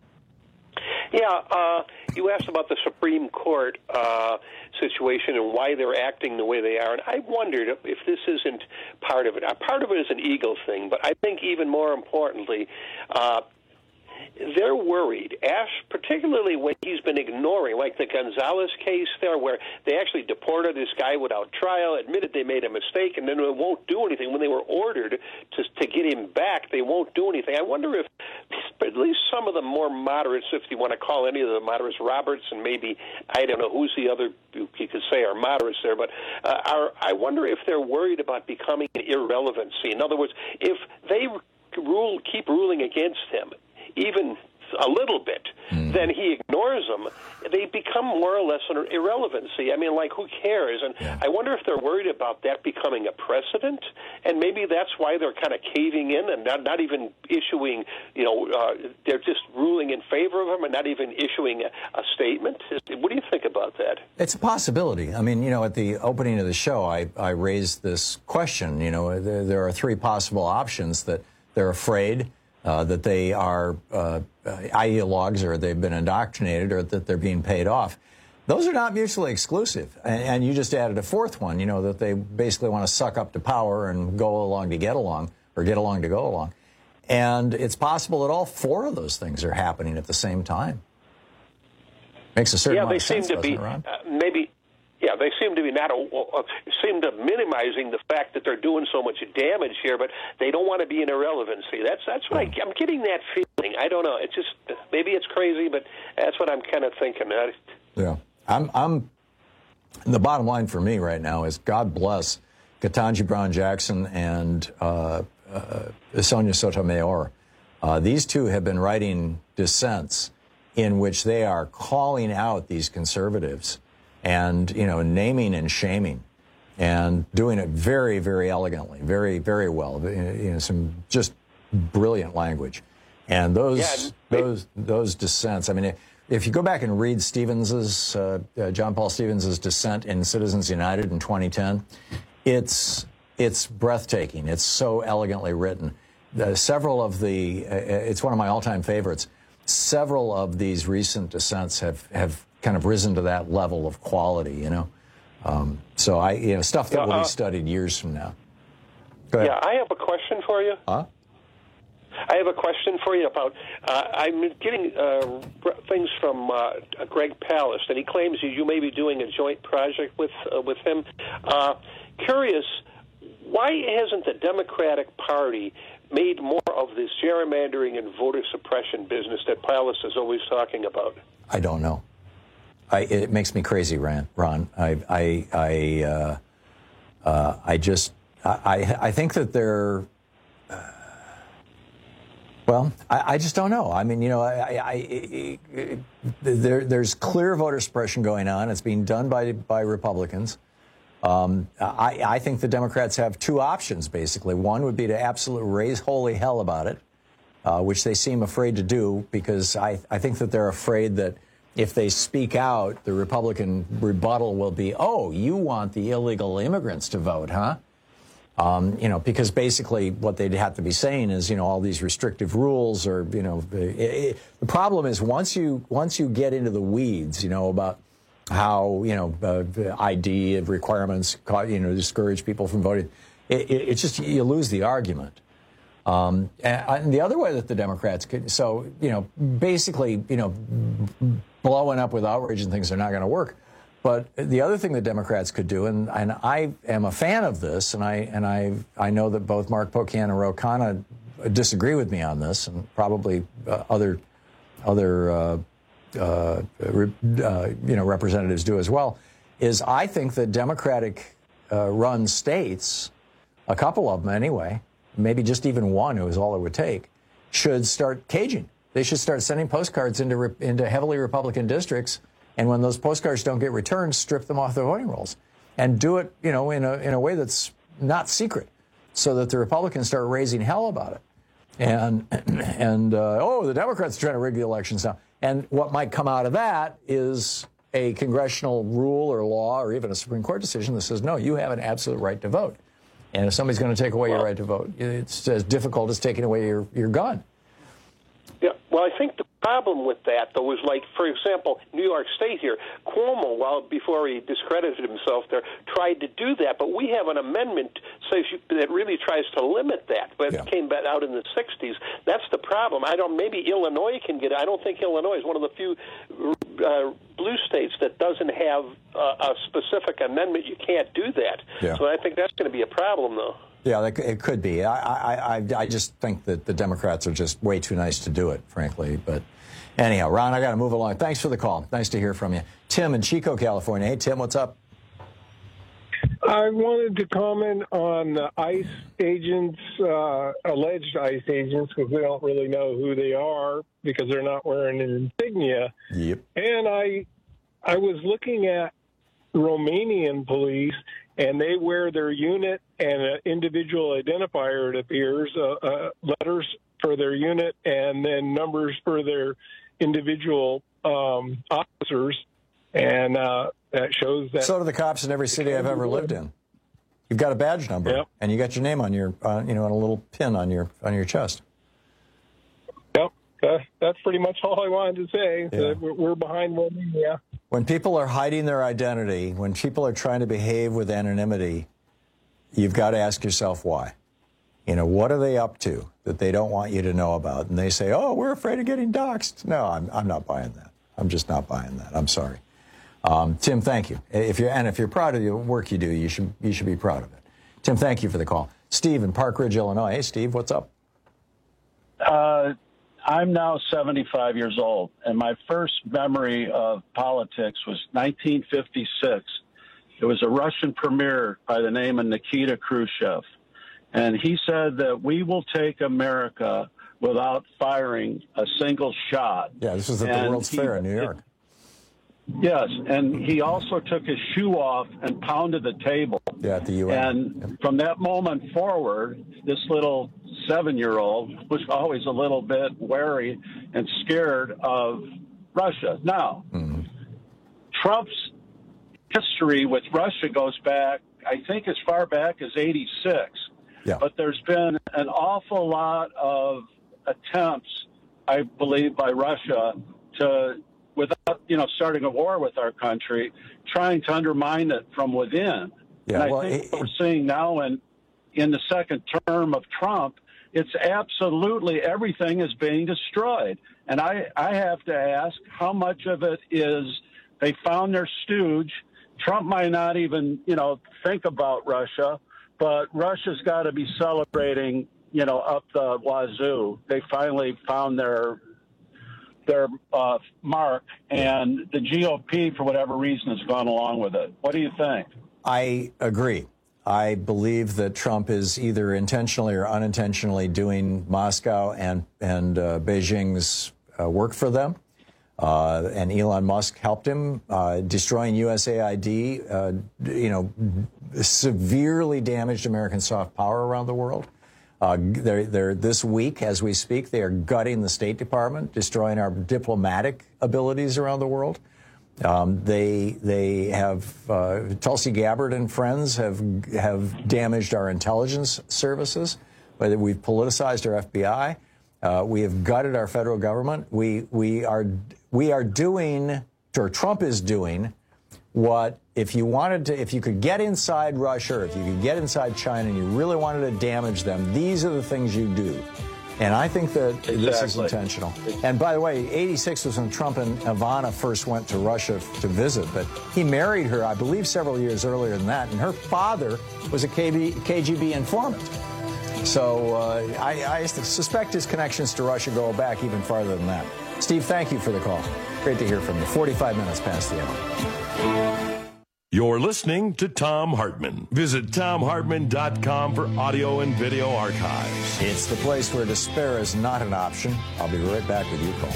Yeah, uh, you asked about the Supreme Court uh, situation and why they're acting the way they are, and I wondered if, if this isn't part of it. Uh, part of it is an ego thing, but I think even more importantly, uh, they're worried, as particularly when he's been ignoring, like the Gonzalez case there, where they actually deported this guy without trial, admitted they made a mistake, and then they won't do anything. When they were ordered to to get him back, they won't do anything. I wonder if at least some of the more moderates, if you want to call any of the moderates, Roberts and maybe, I don't know who's the other you could say are moderates there, but uh, are, I wonder if they're worried about becoming an irrelevancy. In other words, if they rule, keep ruling against him, even a little bit, mm. then he ignores them, they become more or less an irrelevancy. I mean, like, who cares? And yeah. I wonder if they're worried about that becoming a precedent, and maybe that's why they're kind of caving in and not, not even issuing, you know, uh, they're just ruling in favor of him and not even issuing a, a statement. What do you think about that? It's a possibility. I mean, you know, at the opening of the show, I, I raised this question. You know, there, there are three possible options: that they're afraid, Uh, that they are uh, ideologues, or they've been indoctrinated, or that they're being paid off. Those are not mutually exclusive. And, and you just added a fourth one, you know, that they basically want to suck up to power and go along to get along, or get along to go along. And it's possible that all four of those things are happening at the same time. Makes a certain yeah, amount of sense, Yeah, they seem to be, uh, maybe... Yeah, they seem to be not uh, seem to minimizing the fact that they're doing so much damage here, but they don't want to be an irrelevancy. That's that's what I, I'm getting that feeling. I don't know. It's just maybe it's crazy, but that's what I'm kind of thinking. Yeah, I'm. I'm. The bottom line for me right now is God bless Ketanji Brown Jackson and uh, uh, Sonia Sotomayor. Uh, these two have been writing dissents in which they are calling out these conservatives. And, you know, naming and shaming, and doing it very, very elegantly, very, very well. You know, some just brilliant language. And those yeah, those those dissents. I mean, if you go back and read Stevens's uh, uh, John Paul Stevens's dissent in Citizens United in twenty ten, it's it's breathtaking. It's so elegantly written. Uh, several of the uh, it's one of my all-time favorites. Several of these recent dissents have have. kind of risen to that level of quality, you know. Um, so I, you know, stuff that yeah, will uh, be studied years from now. Go ahead. Yeah, I have a question for you. Huh? I have a question for you about, uh, I'm getting uh, things from uh, Greg Palast, and he claims you may be doing a joint project with uh, with him. Uh, curious, why hasn't the Democratic Party made more of this gerrymandering and voter suppression business that Palast is always talking about? I don't know. I, it makes me crazy, Ron. Ron, I, I, I, uh, uh, I just, I, I think that they're. Uh, well, I, I just don't know. I mean, you know, I, I, I, I, there, there's clear voter suppression going on. It's being done by by Republicans. Um, I, I think the Democrats have two options, basically. One would be to absolutely raise holy hell about it, uh, which they seem afraid to do, because I, I think that they're afraid that if they speak out, the Republican rebuttal will be, oh, you want the illegal immigrants to vote, huh? Um, you know, because basically what they'd have to be saying is, you know, all these restrictive rules or, you know, it, it, the problem is once you once you get into the weeds, you know, about how, you know, uh, I D requirements, you know, discourage people from voting, it, it, it's just, you lose the argument. Um, and, and the other way that the Democrats could, so, you know, basically, you know, blowing up with outrage and things are not going to work. But the other thing the Democrats could do, and, and I am a fan of this, and I and I I know that both Mark Pocan and Ro Khanna disagree with me on this, and probably uh, other other uh, uh, re, uh, you know representatives do as well, is I think that Democratic uh, run states, a couple of them anyway, maybe just even one, who is all it would take, should start caging. They should start sending postcards into re, into heavily Republican districts. And when those postcards don't get returned, strip them off their voting rolls, and do it, you know, in a in a way that's not secret, so that the Republicans start raising hell about it. And and uh, oh, the Democrats are trying to rig the elections now. And what might come out of that is a congressional rule or law or even a Supreme Court decision that says, no, you have an absolute right to vote. And if somebody's going to take away your right to vote, it's as difficult as taking away your your gun. Yeah, well, I think the problem with that, though, is like, for example, New York State here, Cuomo, well, before he discredited himself there, tried to do that, but we have an amendment says you, that really tries to limit that, but yeah. It came back out in the sixties. That's the problem. I don't. Maybe Illinois can get it. I don't think Illinois is one of the few uh, blue states that doesn't have uh, a specific amendment. You can't do that. Yeah. So I think that's going to be a problem, though. Yeah, it could be. I, I, I just think that the Democrats are just way too nice to do it, frankly. But anyhow, Ron, I got to move along. Thanks for the call. Nice to hear from you. Tim in Chico, California. Hey, Tim, what's up? I wanted to comment on the ICE agents, uh, alleged ICE agents, because we don't really know who they are because they're not wearing an insignia. Yep. And I, I was looking at Romanian police, and they wear their unit and an individual identifier, it appears, uh, uh, letters for their unit and then numbers for their individual um, officers. And uh, that shows that. So do the cops in every city I've ever lived in. You've got a badge number, yep. And you got your name on your, uh, you know, on a little pin on your on your chest. Yep, uh, that's pretty much all I wanted to say. Yeah. Uh, we're, we're behind Romania. When people are hiding their identity, when people are trying to behave with anonymity, you've got to ask yourself why. You know, what are they up to that they don't want you to know about? And they say, oh, we're afraid of getting doxxed. No, I'm, I'm not buying that. I'm just not buying that. I'm sorry. Um, Tim, thank you. If you're, and if you're proud of the work you do, you should, you should be proud of it. Tim, thank you for the call. Steve in Park Ridge, Illinois. Hey, Steve, what's up? Uh, I'm now seventy-five years old, and my first memory of politics was nineteen fifty-six. It was a Russian premier by the name of Nikita Khrushchev, and he said that we will take America without firing a single shot. Yeah, this was at the World's Fair in New York. Yes, and he also took his shoe off and pounded the table. Yeah, at the U N. And yep. From that moment forward, this little seven-year-old was always a little bit wary and scared of Russia. Now, mm-hmm. Trump's history with Russia goes back, I think, as far back as eighty-six. Yeah. But there's been an awful lot of attempts, I believe, by Russia to, without, you know, starting a war with our country, trying to undermine it from within. Yeah, and I well, think it, what we're seeing now in, in the second term of Trump It's absolutely everything is being destroyed. And I, I have to ask how much of it is they found their stooge. Trump might not even, you know, think about Russia, but Russia's got to be celebrating, you know, up the wazoo. They finally found their their uh, mark, and the G O P, for whatever reason, has gone along with it. What do you think? I agree. I believe that Trump is either intentionally or unintentionally doing Moscow and, and uh, Beijing's uh, work for them. Uh, and Elon Musk helped him. Uh, destroying U S A I D, uh, you know, severely damaged American soft power around the world. Uh, they're, they're, this week, as we speak, they are gutting the State Department, destroying our diplomatic abilities around the world. Um, they they have uh, Tulsi Gabbard and friends have have damaged our intelligence services. Whether we've politicized our F B I, uh, we have gutted our federal government. We we are we are doing, or Trump is doing, what if you wanted to, if you could get inside Russia, or if you could get inside China, and you really wanted to damage them, these are the things you do. And I think that exactly. This is intentional. And by the way, eighty-six was when Trump and Ivana first went to Russia to visit, but he married her, I believe, several years earlier than that, and her father was a K G B informant. So uh, I, I suspect his connections to Russia go back even farther than that. Steve, thank you for the call. Great to hear from you. forty-five minutes past the hour. You're listening to Thom Hartmann. Visit Thom Hartmann dot com for audio and video archives. It's the place where despair is not an option. I'll be right back with you, Cole.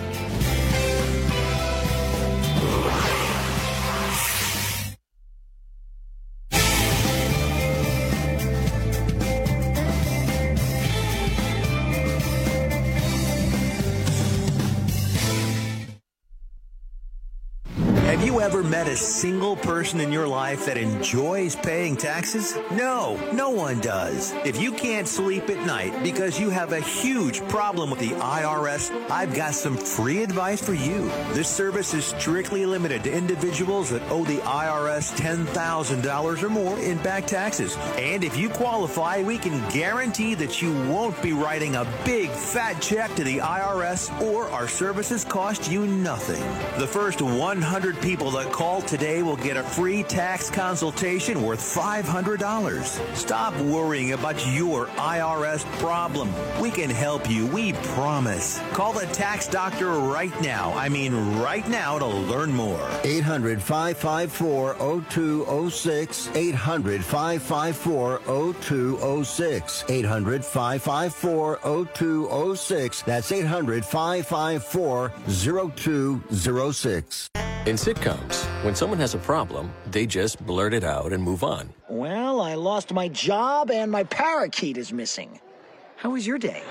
Have you ever met a single person in your life that enjoys paying taxes? No, no one does. If you can't sleep at night because you have a huge problem with the I R S, I've got some free advice for you. This service is strictly limited to individuals that owe the I R S ten thousand dollars or more in back taxes. And if you qualify, we can guarantee that you won't be writing a big fat check to the I R S, or our services cost you nothing. The first one hundred people that call today will get a free tax consultation worth five hundred dollars. Stop worrying about your I R S problem. We can help you, we promise. Call the tax doctor right now. I mean right now to learn more. eight hundred, five five four, zero two zero six. eight hundred, five five four, zero two zero six. eight hundred, five five four, zero two zero six. That's eight hundred, five five four, zero two zero six. In sitcoms, when someone has a problem, they just blurt it out and move on. Well, I lost my job and my parakeet is missing. How was your day?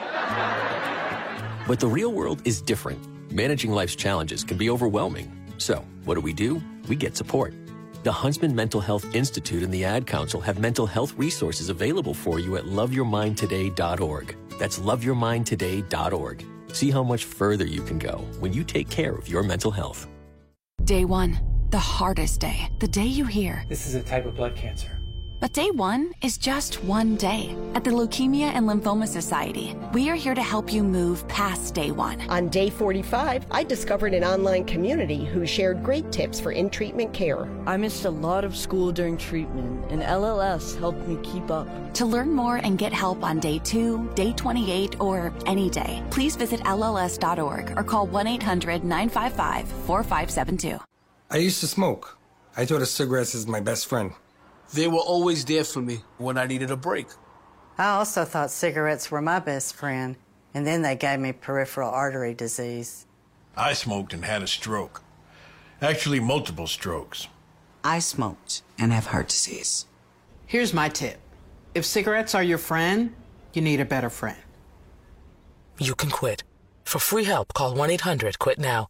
But the real world is different. Managing life's challenges can be overwhelming. So, what do we do? We get support. The Huntsman Mental Health Institute and the Ad Council have mental health resources available for you at love your mind today dot org. That's love your mind today dot org. See how much further you can go when you take care of your mental health. Day one, the hardest day, the day you hear. This is a type of blood cancer. But day one is just one day. At the Leukemia and Lymphoma Society, we are here to help you move past day one. On day forty-five, I discovered an online community who shared great tips for in-treatment care. I missed a lot of school during treatment, and L L S helped me keep up. To learn more and get help on day two, day twenty-eight, or any day, please visit L L S dot org or call one eight hundred, nine five five, four five seven two. I used to smoke. I thought a cigarette is my best friend. They were always there for me when I needed a break. I also thought cigarettes were my best friend, and then they gave me peripheral artery disease. I smoked and had a stroke. Actually, multiple strokes. I smoked and have heart disease. Here's my tip. If cigarettes are your friend, you need a better friend. You can quit. For free help, call one eight hundred quit now.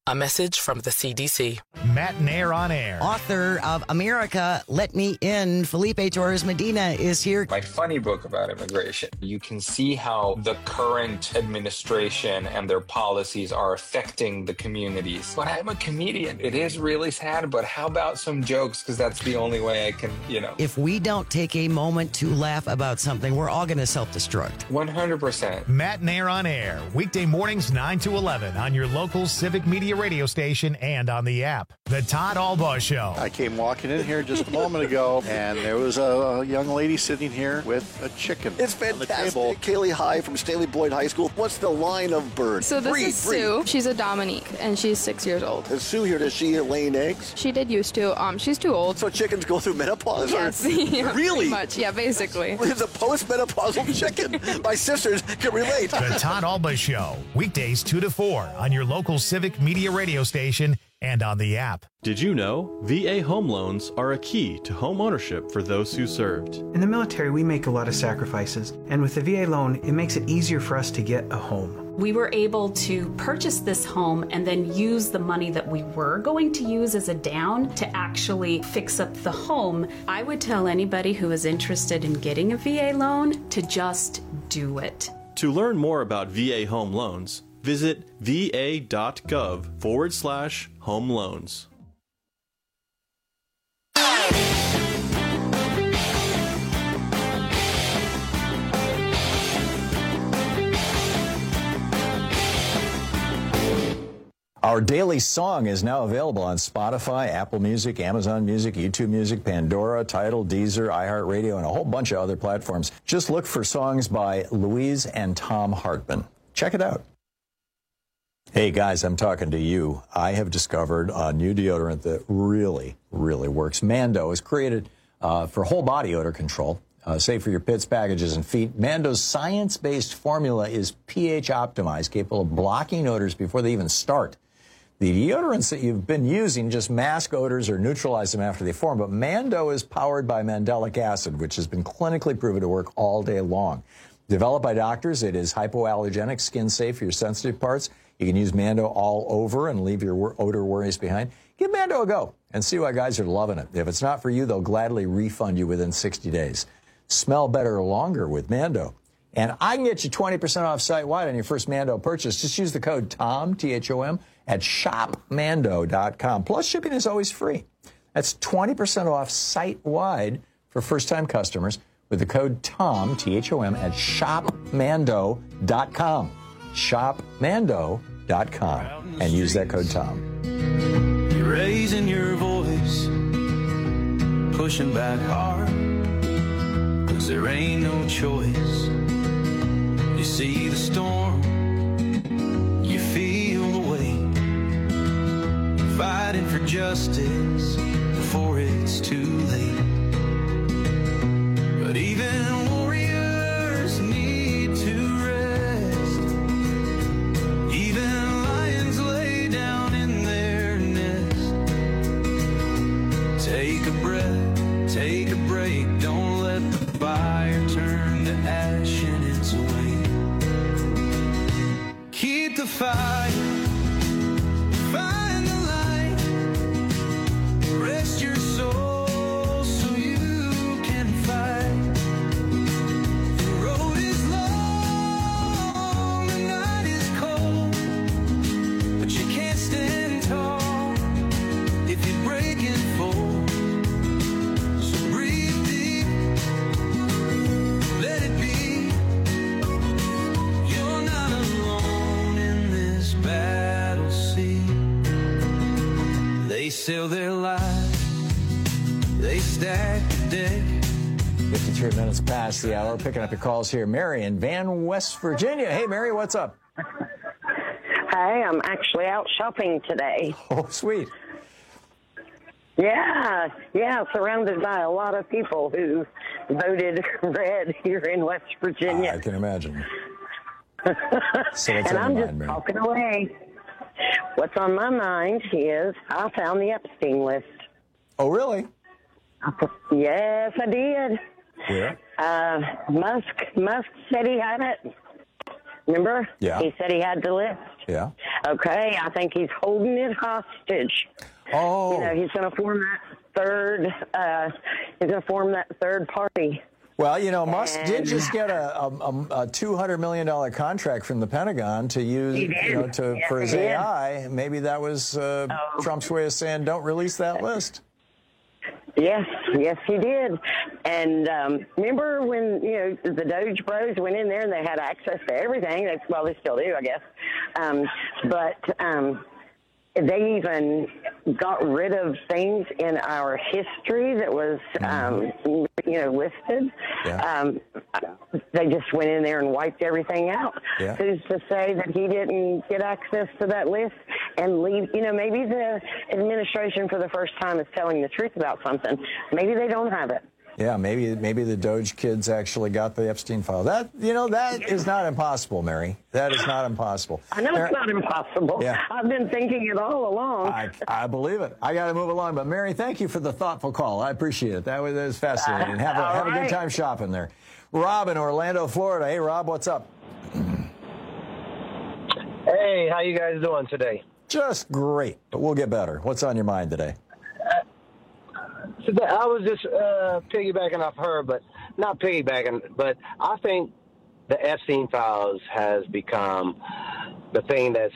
A message from the C D C. Matt Nair on air. Author of America, Let Me In, Felipe Torres Medina is here. My funny book about immigration. You can see how the current administration and their policies are affecting the communities. But I'm a comedian. It is really sad, but how about some jokes? Because that's the only way I can, you know. If we don't take a moment to laugh about something, we're all going to self-destruct. one hundred percent. Matt Nair on air. Weekday mornings nine to eleven on your local Civic Media radio station and on the app. The Todd Albaugh Show. I came walking in here just a moment ago, and there was a young lady sitting here with a chicken. It's fantastic. Kaylee High from Staley Boyd High School. What's the line of bird? So this breed, is breed. Sue. She's a Dominique, and she's six years old. Is Sue here? Does she laying eggs? She did used to. Um, she's too old. So chickens go through menopause? Yes. Or? Yeah, really? Pretty much. Yeah, basically. It's a post-menopausal chicken. My sisters can relate. The Todd Albaugh Show. Weekdays two to four on your local Civic Media radio station and on the app. Did you know V A home loans are a key to home ownership for those who served? In the military, we make a lot of sacrifices, and with the V A loan, it makes it easier for us to get a home. We were able to purchase this home and then use the money that we were going to use as a down to actually fix up the home. I would tell anybody who is interested in getting a V A loan to just do it. To learn more about V A home loans, visit va.gov forward slash home loans. Our daily song is now available on Spotify, Apple Music, Amazon Music, YouTube Music, Pandora, Tidal, Deezer, iHeartRadio, and a whole bunch of other platforms. Just look for songs by Louise and Tom Hartman. Check it out. Hey guys, I'm talking to you. I have discovered a new deodorant that really, really works. Mando is created uh, for whole body odor control, uh, safe for your pits, packages, and feet. Mando's science-based formula is pH optimized, capable of blocking odors before they even start. The deodorants that you've been using just mask odors or neutralize them after they form, but Mando is powered by mandelic acid, which has been clinically proven to work all day long. Developed by doctors, it is hypoallergenic, skin safe for your sensitive parts. You can use Mando all over and leave your odor worries behind. Give Mando a go and see why guys are loving it. If it's not for you, they'll gladly refund you within sixty days. Smell better longer with Mando. And I can get you twenty percent off site-wide on your first Mando purchase. Just use the code TOM, T H O M, at shop mando dot com. Plus, shipping is always free. That's twenty percent off site-wide for first-time customers with the code TOM, T H O M, at shop mando dot com. shop mando dot com. And use that code TOM. You're raising your voice, pushing back hard, 'cause there ain't no choice. You see the storm, you feel the weight, fighting for justice before it's too late. But even warriors need to rest. Even lions lay down in their nest. Take a breath, take a break, don't let the fire turn to ash in its way. Keep the fire, find the light, rest your soul so you can fight. The road is long, the night is cold, but you can't stand tall if you break and fold. So breathe deep, let it be. You're not alone in this battle sea. They sell their lives, they stack the deck. fifty-three minutes past the hour. Picking up your calls here. Mary in Van, West Virginia. Hey, Mary, what's up? Hi, I'm actually out shopping today. Oh, sweet. Yeah, yeah, surrounded by a lot of people who voted red here in West Virginia. I can imagine. So what's and on I'm your just mind, Mary? talking away. What's on my mind is I found the Epstein list. Oh, really? Yes, I did. Yeah. Uh, Musk, Musk said he had it. Remember? Yeah. He said he had the list. Yeah. Okay, I think he's holding it hostage. Oh. You know, he's going to form that third, uh, he's going to form that third party. Well, you know, Musk And- did just get a, a, a two hundred million dollars contract from the Pentagon to use, He did. you know, to Yes, for his he did. A I. Maybe that was uh, Oh. Trump's way of saying, don't release that list. Yes, yes, he did. And um, remember when, you know, the Doge Bros went in there and they had access to everything? They, well, they still do, I guess. Um, but um, they even got rid of things in our history that was, um, you know, listed. Yeah. Um, they just went in there and wiped everything out. Yeah. Who's to say that he didn't get access to that list and leave? You know, maybe the administration for the first time is telling the truth about something. Maybe they don't have it. Yeah, maybe maybe the Doge kids actually got the Epstein file. That, you know, that is not impossible, Mary. That is not impossible. I know Mary, it's not impossible. Yeah. I've been thinking it all along. I, I believe it. I got to move along. But, Mary, thank you for the thoughtful call. I appreciate it. That was, that was fascinating. Uh, have a, all have a good right. time shopping there. Rob in Orlando, Florida. Hey, Rob, what's up? Hey, how you guys doing today? Just great, but we'll get better. What's on your mind today? Today, I was just uh, piggybacking off her, but not piggybacking, but I think the Epstein files has become the thing that's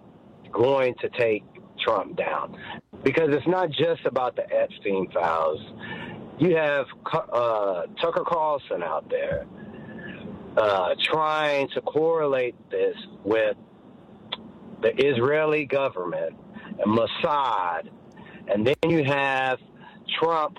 going to take Trump down. Because it's not just about the Epstein files. You have uh, Tucker Carlson out there uh, trying to correlate this with the Israeli government and Mossad, and then you have Trump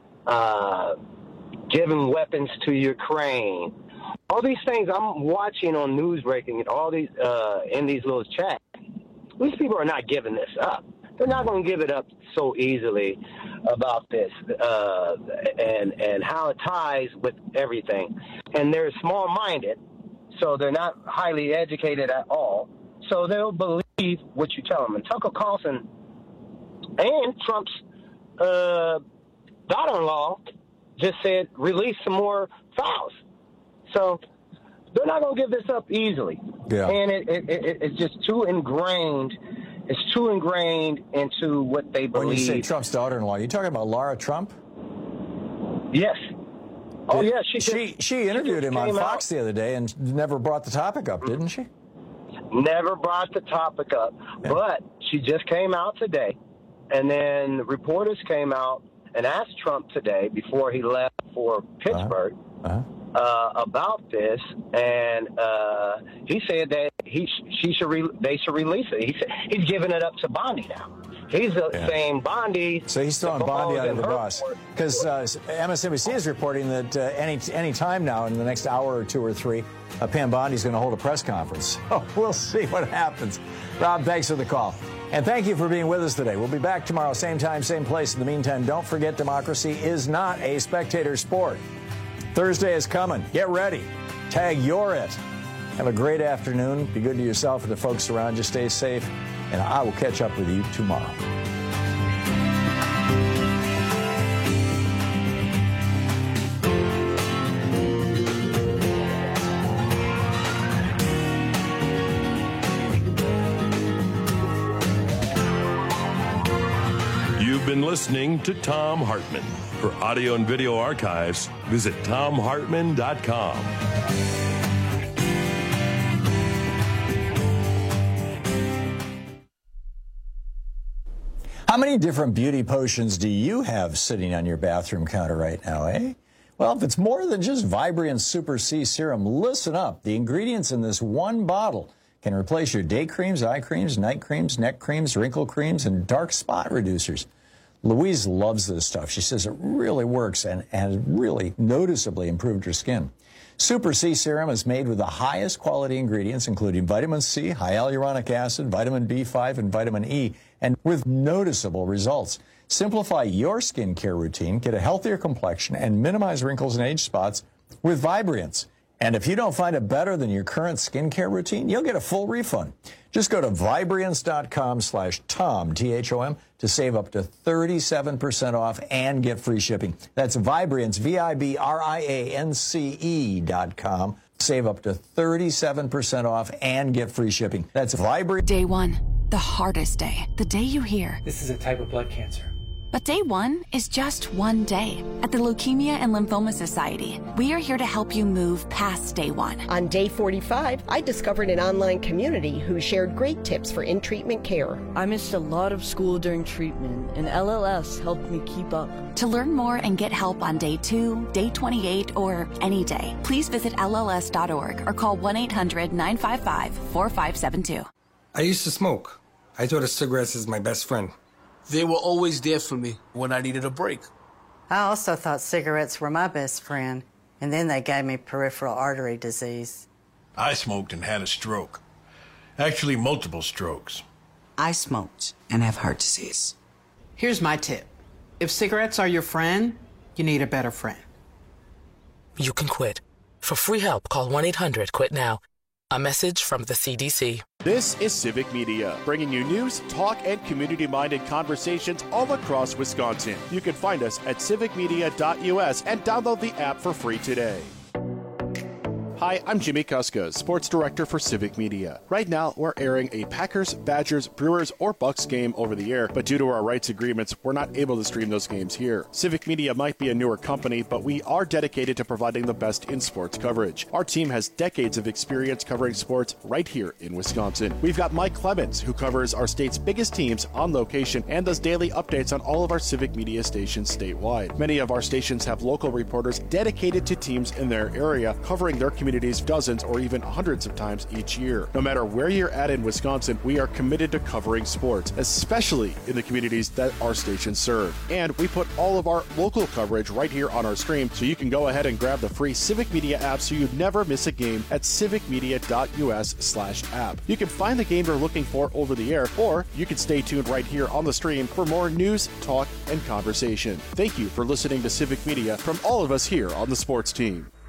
uh, giving weapons to Ukraine. All these things I'm watching on news breaking, all these uh, in these little chats. These people are not giving this up. They're not going to give it up so easily about this uh, and and how it ties with everything. And they're small-minded, so they're not highly educated at all. So they'll believe what you tell them. And Tucker Carlson and Trump's uh, daughter-in-law just said release some more files. So they're not going to give this up easily. Yeah. And it, it, it, it's just too ingrained. It's too ingrained into what they believe. When you say Trump's daughter-in-law, you talking about Laura Trump? Yes. Oh, yeah. She she, just, she interviewed she him on came Fox out. the other day and never brought the topic up, didn't she? Never brought the topic up. Yeah. But she just came out today. And then reporters came out and asked Trump today, before he left for Pittsburgh, uh-huh. Uh-huh. Uh, about this, and uh, he said that he she should re- they should release it. He said he's giving it up to Bondi now. He's uh, yeah. saying Bondi. So he's throwing Bondi under the bus because uh, M S N B C is reporting that uh, any any time now in the next hour or two or three, uh, Pam Bondi's going to hold a press conference. Oh, we'll see what happens. Rob, thanks for the call. And thank you for being with us today. We'll be back tomorrow, same time, same place. In the meantime, don't forget democracy is not a spectator sport. Thursday is coming. Get ready. Tag You're It. Have a great afternoon. Be good to yourself and the folks around you. Stay safe. And I will catch up with you tomorrow. You've been listening to Thom Hartmann. For audio and video archives, visit thom hartmann dot com. How many different beauty potions do you have sitting on your bathroom counter right now, eh? Well, if it's more than just Vibrant Super C Serum, listen up. The ingredients in this one bottle can replace your day creams, eye creams, night creams, neck creams, wrinkle creams, and dark spot reducers. Louise loves this stuff. She says it really works and has really noticeably improved her skin. Super C Serum is made with the highest quality ingredients, including vitamin C, high hyaluronic acid, vitamin B five, and vitamin E, and with noticeable results. Simplify your skincare routine, get a healthier complexion, and minimize wrinkles and age spots with Vibrance. And if you don't find it better than your current skincare routine, you'll get a full refund. Just go to Vibrance dot com slash Tom, T H O M, to save up to thirty-seven percent off and get free shipping. That's Vibrance, V I B R I A N C E dot com. Save up to thirty-seven percent off and get free shipping. That's Vibrate. Day one, the hardest day. The day you hear, This is a type of blood cancer. but day one is just one day. At the Leukemia and Lymphoma Society, we are here to help you move past day one. On day forty-five, I discovered an online community who shared great tips for in-treatment care. I missed a lot of school during treatment, and L L S helped me keep up. To learn more and get help on day two, day twenty-eight, or any day, please visit L L S dot org or call one eight hundred nine five five four five seven two. I used to smoke. I thought of cigarettes as my best friend. They were always there for me when I needed a break. I also thought cigarettes were my best friend, and then they gave me peripheral artery disease. I smoked and had a stroke. Actually, multiple strokes. I smoked and have heart disease. Here's my tip. If cigarettes are your friend, you need a better friend. You can quit. For free help, call one eight hundred quit now. A message from the C D C. This is Civic Media, bringing you news, talk, and community-minded conversations all across Wisconsin. You can find us at civic media dot U S and download the app for free today. Hi, I'm Jimmy Kuska, Sports Director for Civic Media. Right now, we're airing a Packers, Badgers, Brewers, or Bucks game over the air, but due to our rights agreements, we're not able to stream those games here. Civic Media might be a newer company, but we are dedicated to providing the best in sports coverage. Our team has decades of experience covering sports right here in Wisconsin. We've got Mike Clemens, who covers our state's biggest teams on location and does daily updates on all of our Civic Media stations statewide. Many of our stations have local reporters dedicated to teams in their area, covering their communities dozens or even hundreds of times each year. No matter where you're at in Wisconsin, we are committed to covering sports, especially in the communities that our stations serve. And we put all of our local coverage right here on our stream, so you can go ahead and grab the free Civic Media app so you never miss a game at civic media dot U S slash app. You can find the game you're looking for over the air, or you can stay tuned right here on the stream for more news, talk, and conversation. Thank you for listening to Civic Media from all of us here on the sports team.